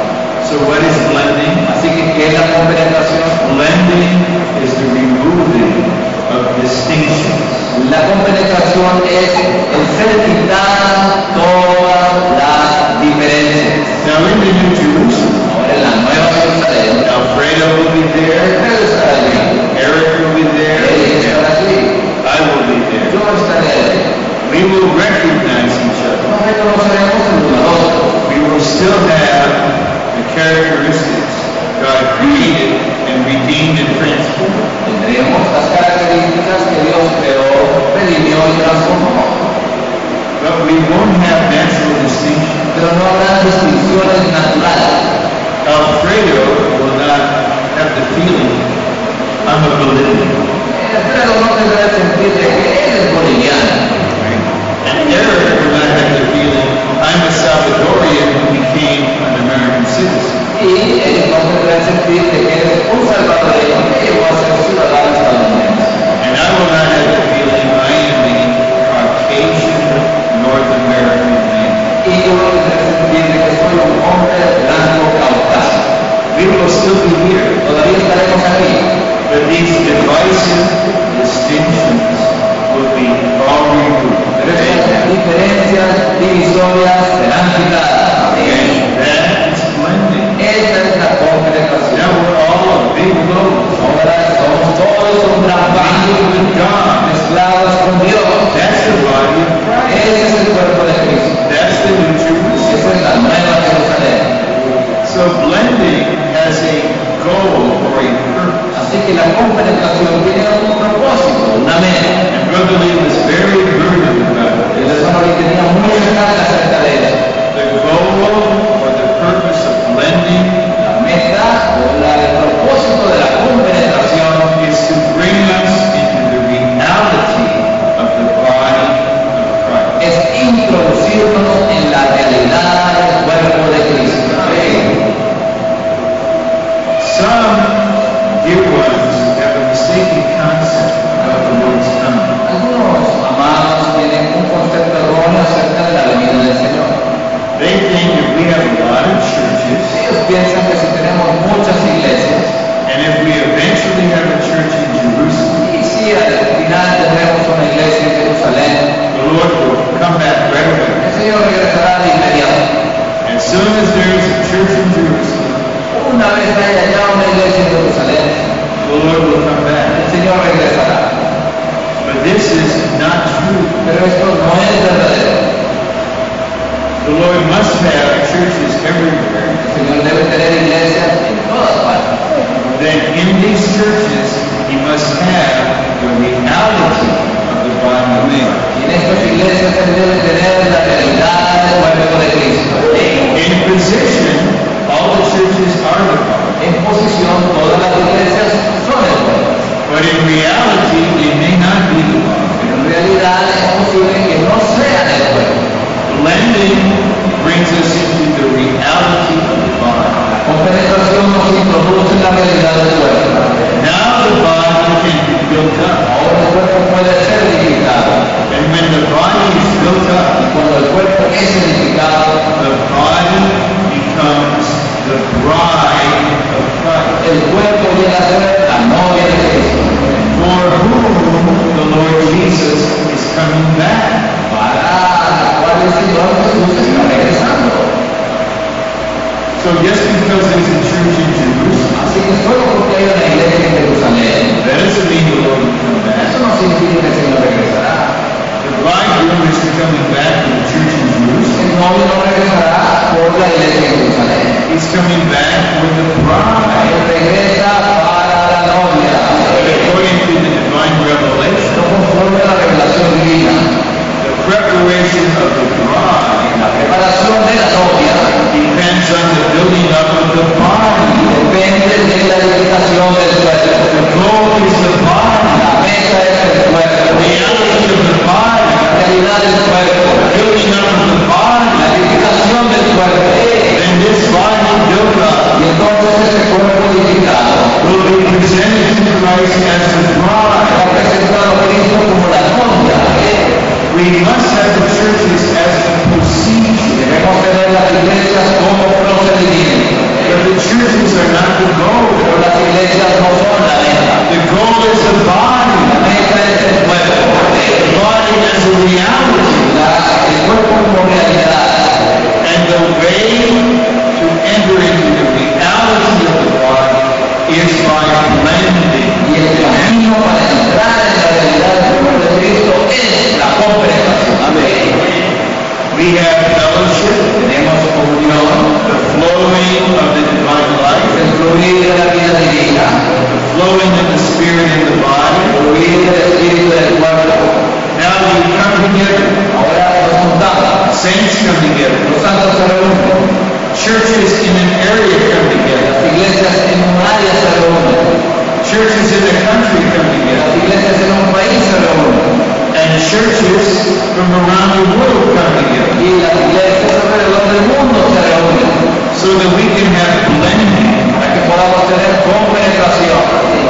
So what is blending? Así que, ¿qué es la compenetración? Blending is the removing of distinctions. La compenetración es el ser quitada todas las diferencias. Now in the New Jerusalem, Ahora en la Nueva Jerusalén, Alfredo will be there, Alfredo estará allí, Eric will be there, él estará allí, I will be there. yo estaré allí. We will recognize each other. Nos reconoceremos el uno al otro. We will still have the characteristics God created and redeemed and transformed. Tendremos las características que Dios creó, redimió y transformó. But we won't have natural distinction. Pero no habrá distinciones naturales. Alfredo will not have the feeling, I'm a Bolivian. Alfredo no tendrá el sentir de que él es boliviano. And Eric will not have the feeling, I'm a Salvadorian who became an American citizen. Y él no tendrá el sentir de que él es un salvadoreño que llegó a ser ciudadano estadounidense. And I will not have the feeling I am the Caucasian North American man. Y yo no tendré el sentir de que soy un hombre blanco caucásico. We will still be here, Todavía estaremos aquí, but these divisive distinctions will be all removed. pero esas diferencias divisorias serán quitadas. And that is blending. Esa es la compenetración. Now we're all a big loaf. Ahora somos todos un gran banco With God. mezclados con Dios. That's the body of Christ. Ese es el cuerpo de Cristo. That's the New Jerusalem. Esa es la nueva Jerusalén. So blending has a goal or a purpose. Así que la compenetración tiene un propósito, una meta. And Brother Lee was very burdened about El it. hermano Lee tenía mucha carga acerca de eso. The goal or the purpose of blending La meta o la, el propósito de la compenetración is to bring us into the reality of the body of Christ. es introducirnos en la realidad del cuerpo de Cristo. Some dear ones have a mistaken concept of the Lord's coming. Algunos amados tienen un concepto erróneo acerca de la venida del Señor. They think if we have a lot of churches, Ellos piensan que si tenemos muchas iglesias, and if we eventually have a church in Jerusalem, y si al final tendremos una iglesia en Jerusalén, the Lord will come back right away. el Señor regresará de inmediato. As soon as there is a church in Jerusalem, Una vez haya ya una iglesia en Jerusalén, the Lord will come back. el Señor regresará. But this is not true. Pero esto no es verdadero. The Lord must have churches everywhere. El Señor debe tener iglesias en todas partes. Then in these churches, He must have the reality of the body of man. Y en estas iglesias Él debe tener la realidad del cuerpo de Cristo. In position, all the churches are the body. En posición, todas las iglesias son el cuerpo. But in reality, they may not be the body. Pero en realidad es posible que no sean el cuerpo. Blending brings us into the reality of the body. La compenetración nos introduce en la realidad del cuerpo. Now the body can be built up. Ahora el cuerpo puede ser edificado. And when the body is built up, Y cuando el cuerpo es edificado, the body becomes the bride of Christ. el cuerpo llega a ser la novia de Cristo. For whom the Lord Jesus is coming back. Para la cual el Señor Jesús está regresando. So just because there's a church in Jerusalem, Así que solo porque hay una iglesia en Jerusalén, that doesn't mean the Lord will come back. eso no significa que el Señor regresará. The bridegroom is coming back to the church in Jerusalem. El novio no regresará por la iglesia en Jerusalén. He's coming back with the bride. Él regresa para la novia. But according to the divine revelation, No conforme a la revelación divina. the preparation of the bride La preparación de la novia depends on the building up of the body. depende de la edificación del cuerpo. The goal is the body. La meta es el The cuerpo. reality of the body. La realidad del cuerpo. The building up of the La body. edificación del cuerpo. And this body built up Y entonces ese cuerpo edificado will be presented to Christ as the bride. ha presentado a Cristo como la novia. We must have the churches as the procedure. Debemos tener las iglesias como procedimiento. But the churches are not the goal. Pero las iglesias no son la meta. The goal is the body. La meta es el cuerpo. The body as a reality. La- el cuerpo como realidad. And the way to enter into the reality of the body is by blending. Y el camino para entrar en la realidad del cuerpo de Cristo es la compenetración. Amén. We have fellowship, Tenemos comunión, the flowing of the divine life, el fluir de la vida divina, the flowing of the spirit in the el body. fluir del espíritu del cuerpo. Now we come together. Ahora nos juntamos. Saints come together. Los santos se reúnen. Churches in an area come together. Las iglesias en un área se reúnen. Churches in the country come Las together. iglesias en un país se reúnen. And churches from around the world come together. Y las iglesias alrededor del mundo se reúnen. So that we can have blending. Para que podamos tener compenetración.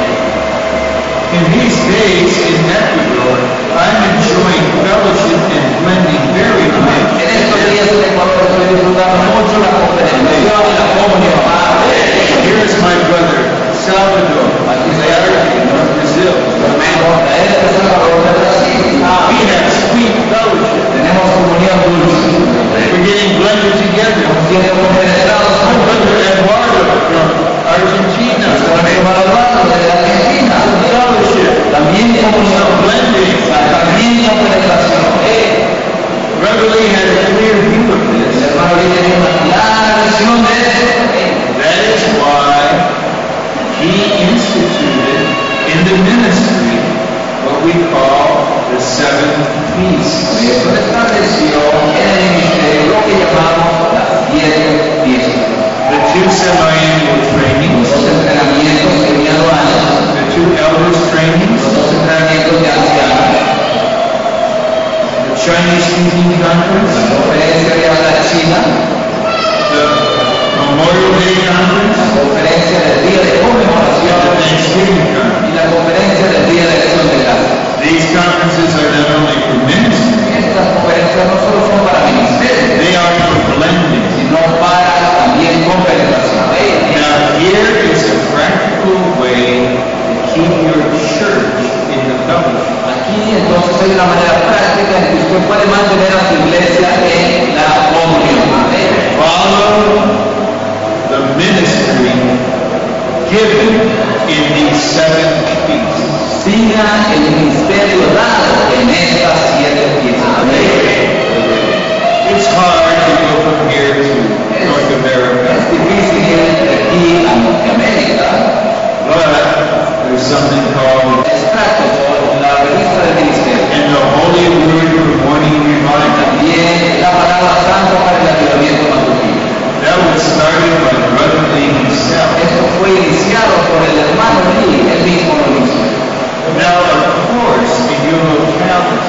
In these days in Ecuador, I'm enjoying fellowship and blending very much. En estos días en Ecuador estoy disfrutando mucho la compenetración y la comunión. Here is my brother, Salvador, Aquí the se Argentine of Brazil. hermano Rafael de Salvador de Brasil. We have sweet fellowship. Tenemos comunión dulce. We're getting blended together. Siendo compenetrados My con brother Eduardo from Argentina. nuestro amigo Eduardo de Argentina. Fellowship. También comunión. Blending. También compenetración. Brother Lee had a clear view of El this. hermano Lee tenía una clara visión de esto. That is why he instituted in the ministry what we call the seventh feast. Por eso él estableció en el ministerio lo que llamamos las siete fiestas. The two semi-annual Los trainings, dos entrenamientos semianuales, the two elders trainings, los dos entrenamientos de ancianos, the Chinese speaking la conference, conferencia de habla china, the Memorial Day la conference, conferencia del día de and the conmemoración Thanksgiving conference. y la conferencia del día de acción de gracias. These conferences are not only for ministry, Estas conferencias no solo son para ministerios, they are for blending. sino para también compenetración. Now here is a practical way to keep your church in the fellowship. Aquí entonces hay una manera práctica en que usted puede mantener a su iglesia en la comunión. Follow the ministry given in these seven feasts. Siga el ministerio dado en estas siete fiestas. It's hard to go from here to North America, Es difícil ir de aquí a Norteamérica. but there's something called Extractos o la revista del ministerio. in the Holy Word for Morning Revival. También la palabra santa para el avivamiento matutino. That was started by Brother Lee himself. Esto fue iniciado por el hermano Lee, él mismo lo hizo. Now, of course, in your locality,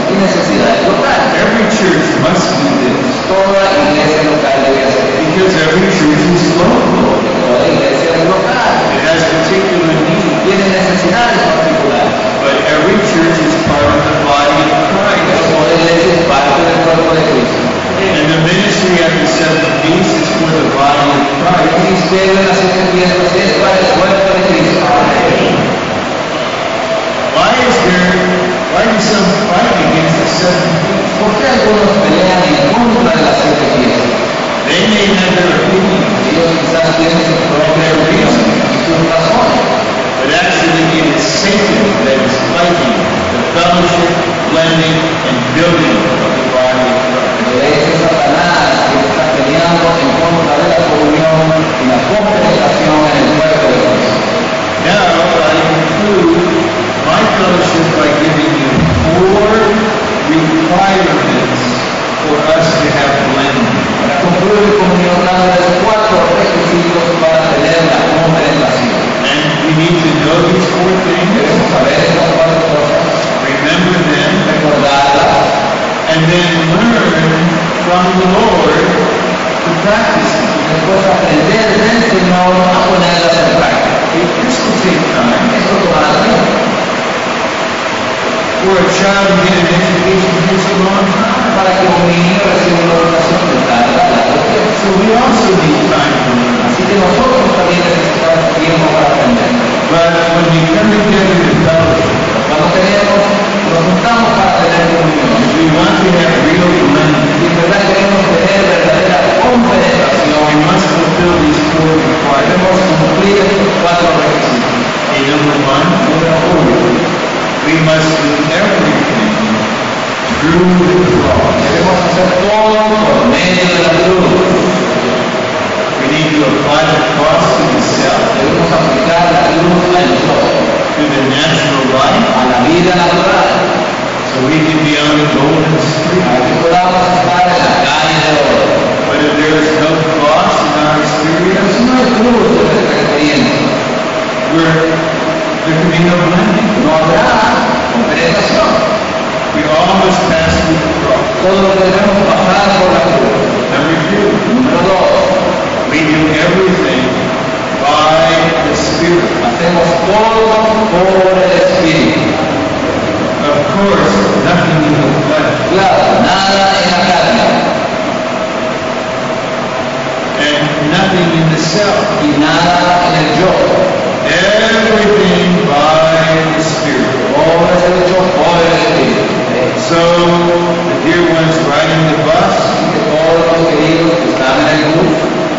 y necesidades locales. Every church must do this Toda iglesia local debe hacer esto. because every church is local. Toda iglesia es local. It has particular needs. Tiene necesidades particulares. But every church is part of the body of Christ. Pero toda iglesia es parte del cuerpo de Cristo. And the ministry at the seven feasts is for the body of El Christ. ministerio de las siete fiestas es para el cuerpo de Cristo. Why is there, why do some fight against the seven feasts? ¿Por qué algunos pelean en contra de las siete fiestas? They may have their opinion, Ellos quizás tienen sus propias reasons y sus razones. but actually it is Satan that is fighting the fellowship, blending, and building of the body of Christ. Pero de hecho Satanás que está peleando en contra de la comunión y la compensación en el cuerpo de Cristo. Now, I conclude my fellowship by giving you four requirements for us to have blending. Para concluir mi comunión dándoles cuatro requisitos para tener la compensación. And we need to know these four things, Debemos saber estas cuatro cosas, remember them, recordarlas and then learn from the Lord to practice them. y después aprender del Señor a ponerlas en práctica. This will take time. Esto tomará tiempo. For a child to get an education takes a long time. Para que un niño reciba una educación de tarda largo tiempo. So we also need time to learn. Así que nosotros también necesitamos tiempo para aprender. But when we come together to fellowship, Cuando tenemos, nos juntamos para tener comunión. we want to have real blending. Y en verdad queremos tener verdadera compenetración. We must fulfill these four Debemos requirements. cumplir estos cuatro requisitos. Okay, number one, Número uno, we must do everything through the cross. debemos hacer todo por medio de la cruz. We need to apply the cross to the self, Debemos aplicar la cruz al yo, to the natural life, a la vida natural, so we can be on the golden street. para que podamos estar en la calle de oro. But if there is no cross in our Pero experience, si no hay cruz en nuestra experiencia, we're, there can be no blending. no habrá compenetración. We all must pass through the cross. Todos debemos pasar por la cruz. Number two, Número dos, we do everything by the Spirit. hacemos todo por el Espíritu. Of course, nothing in the flesh. Claro, nada en la carne And nothing in the self. y nada en el yo. Everything by the Spirit. Todo es hecho por el Espíritu. So, the dear ones riding the bus, Así que todos los queridos que están en el bus,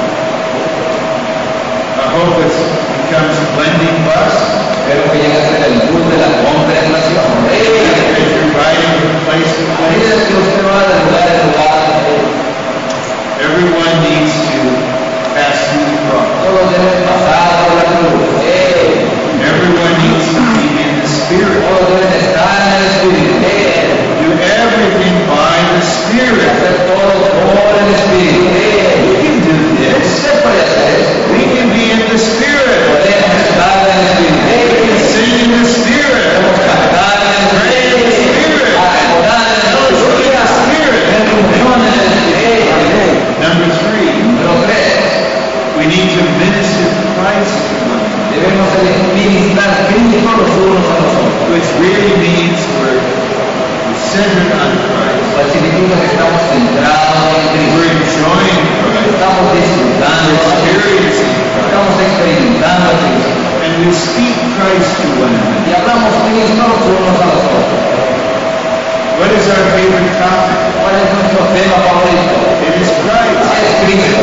I hope it becomes blending bus. espero que llegue a ser el bus de la compenetración. As you're riding from place to A place, medida que usted va de lugar en lugar, everyone needs to pass through the cross. todos deben pasar por la cruz. Everyone needs to be in the Spirit. Todos deben estar en el Espíritu. Do everything by the Spirit. Hacer todo por el Espíritu. We can do this. Usted puede hacer esto. We can be in the Spirit. Podemos estar en el Espíritu. We can sing in the Spirit. Podemos cantar en el Pray in the Espíritu. Spirit. Adorar en el Fellowship in the Espíritu. Spirit. Tener comunión en el Espíritu. Number three, Número tres, we need to minister Christ to one another, debemos ministrar Cristo los unos a los otros. which really means we're we're centered on Christ. Pues significa que estamos centrados en Cristo. We're enjoying Christ. Estamos disfrutando We're a Cristo. experiencing Christ. Estamos experimentando a Cristo. And we speak Christ to one another. Y hablamos Cristo los unos a los otros. What is our favorite topic? ¿Cuál es nuestro tema favorito? It is Christ. Es Cristo.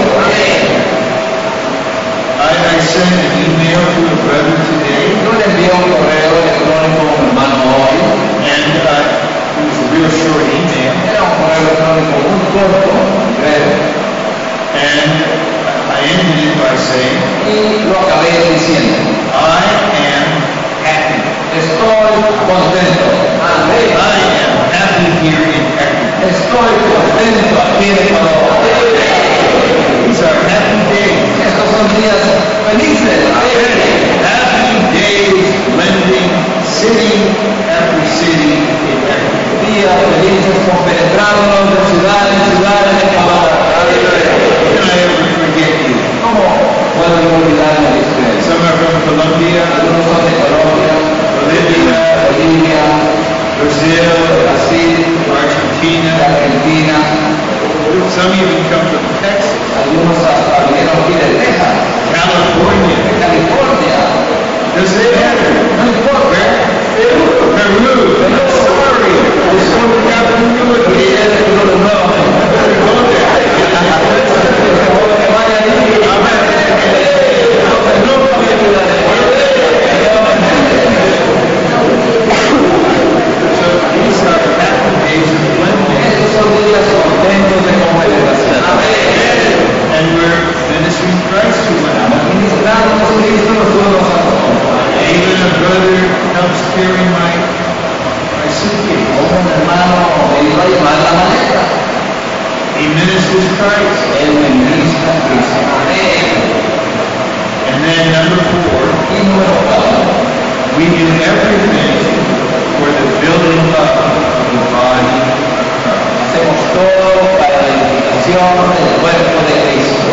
I, I sent an email to a brother today, Yo le envié un correo electrónico a un hermano hoy. and uh, it was a real short email. Era un correo electrónico muy corto, breve. And I ended it by saying, Y lo acabé diciendo. I am happy. Estoy contento. Amén. I am happy here in Ecuador. Estoy contento aquí en Ecuador. These are happy days. Estos son días felices. Happy days blending city after city in Ecuador. Días felices compenetrándonos de ciudad en ciudad en Ecuador. Can I ever forget you? ¿Cómo puedo yo olvidarme de ustedes? Some are from Colombia, Algunos son de Colombia, Bolivia, Bolivia, Brazil, Brasil, de Argentina. Argentina, Some even come from Texas, algunos hasta vinieron aquí de Texas, California. de California. Does it matter? No importa. Peru. I'm sorry. Disculpe, ya no lo que es de lo nuevo. Better go there. Que vaya ahí. No voy a ayudar. So these are happy days of blending. Estos son días contentos de compenetración. And we're ministering Christ to one another. Ministramos Cristo los unos a los otros. Even a brother helps carry my, my suitcase. Un hermano me iba a llevar la maleta. He ministers Christ. Él me ministra a Cristo. And then number four, Y número cuatro, we do everything for the building up of the body of Christ. hacemos todo para la edificación del cuerpo de Cristo.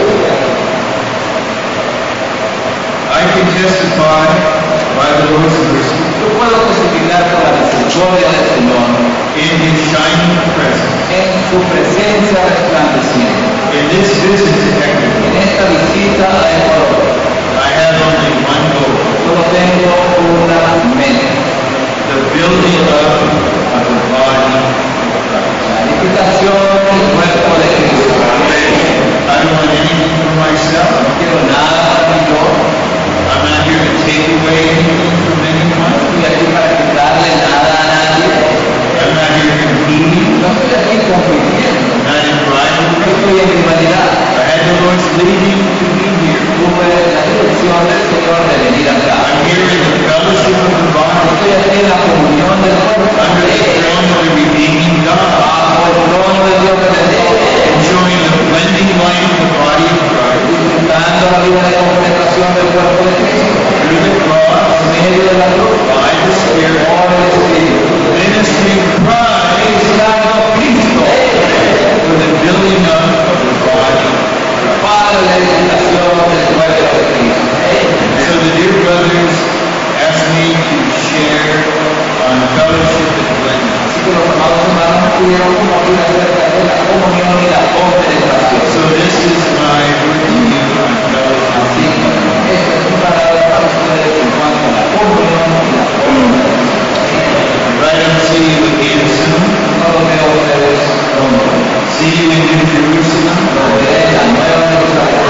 I can testify by the Lord's mercy Yo puedo testificar por la misericordia del Señor in His shining presence. en su presencia resplandeciente. In this visit to En Ecuador, esta visita a Ecuador, I have only one goal, solo tengo una meta: the building up of the body of Christ. la edificación del cuerpo de Cristo. I don't want anything for myself. No quiero nada para mí yo. I'm not here to take away anything from anyone. No estoy aquí para quitarle nada a nadie. I'm not here competing, No estoy aquí compitiendo. not in No rivalry. estoy en rivalidad. I had the Lord's leading to be here. Tuve la dirección del Señor de venir acá. I'm here in the fellowship of the body, Estoy aquí en la comunión del cuerpo, under the throne of the redeeming God, bajo el trono de Dios bendito, enjoying the blending life of the body of Christ disfrutando la vida de compenetración del cuerpo de Cristo, through the cross, por medio de la cruz, by the Spirit, por el Espíritu, ministering Christ ministrando a Cristo for the building up of the body. para la edificación del cuerpo de Cristo. So the dear brothers asked me to share on fellowship and blending. Así que los amados hermanos me pidieron compartir acerca de la comunión y la compenetración. So this is my word to you on fellowship. Así que esta es mi palabra para ustedes en cuanto a la comunión y la compenetración. Right, I'll see you again soon. No los veo a ustedes pronto. See you in New Jerusalem. Los veré en la nueva Jerusalén.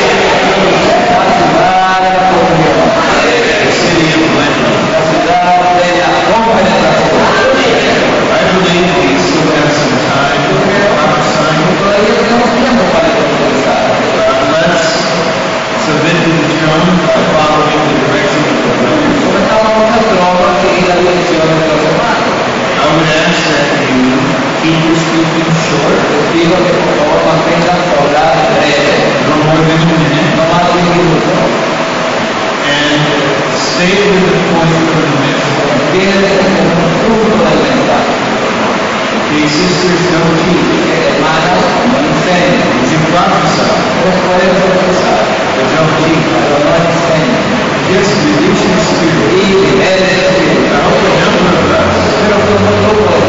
La ciudad de la comunión. The city of blending. La ciudad de la compenetración. I believe we still have some time to prophesy. Todavía tenemos tiempo para profetizar. Uh, let's submit to the throne by following the direction of the brothers. Sometamos nuestro trono y la dirección de los hermanos. I would ask that you keep your speaking short, Les pido que por favor mantengan su hablar breve, no more than a minute, no más de un minuto. and stay with the point for the message. Quédense con un punto del mensaje. Okay, sisters, don't teach. Hermanas, no enseñen. You can prophesy, Ustedes pueden profetizar, but don't teach. pero no enseñen. Just release your spirit. Y liberen el espíritu. I hope a number of us Espero que un grupo de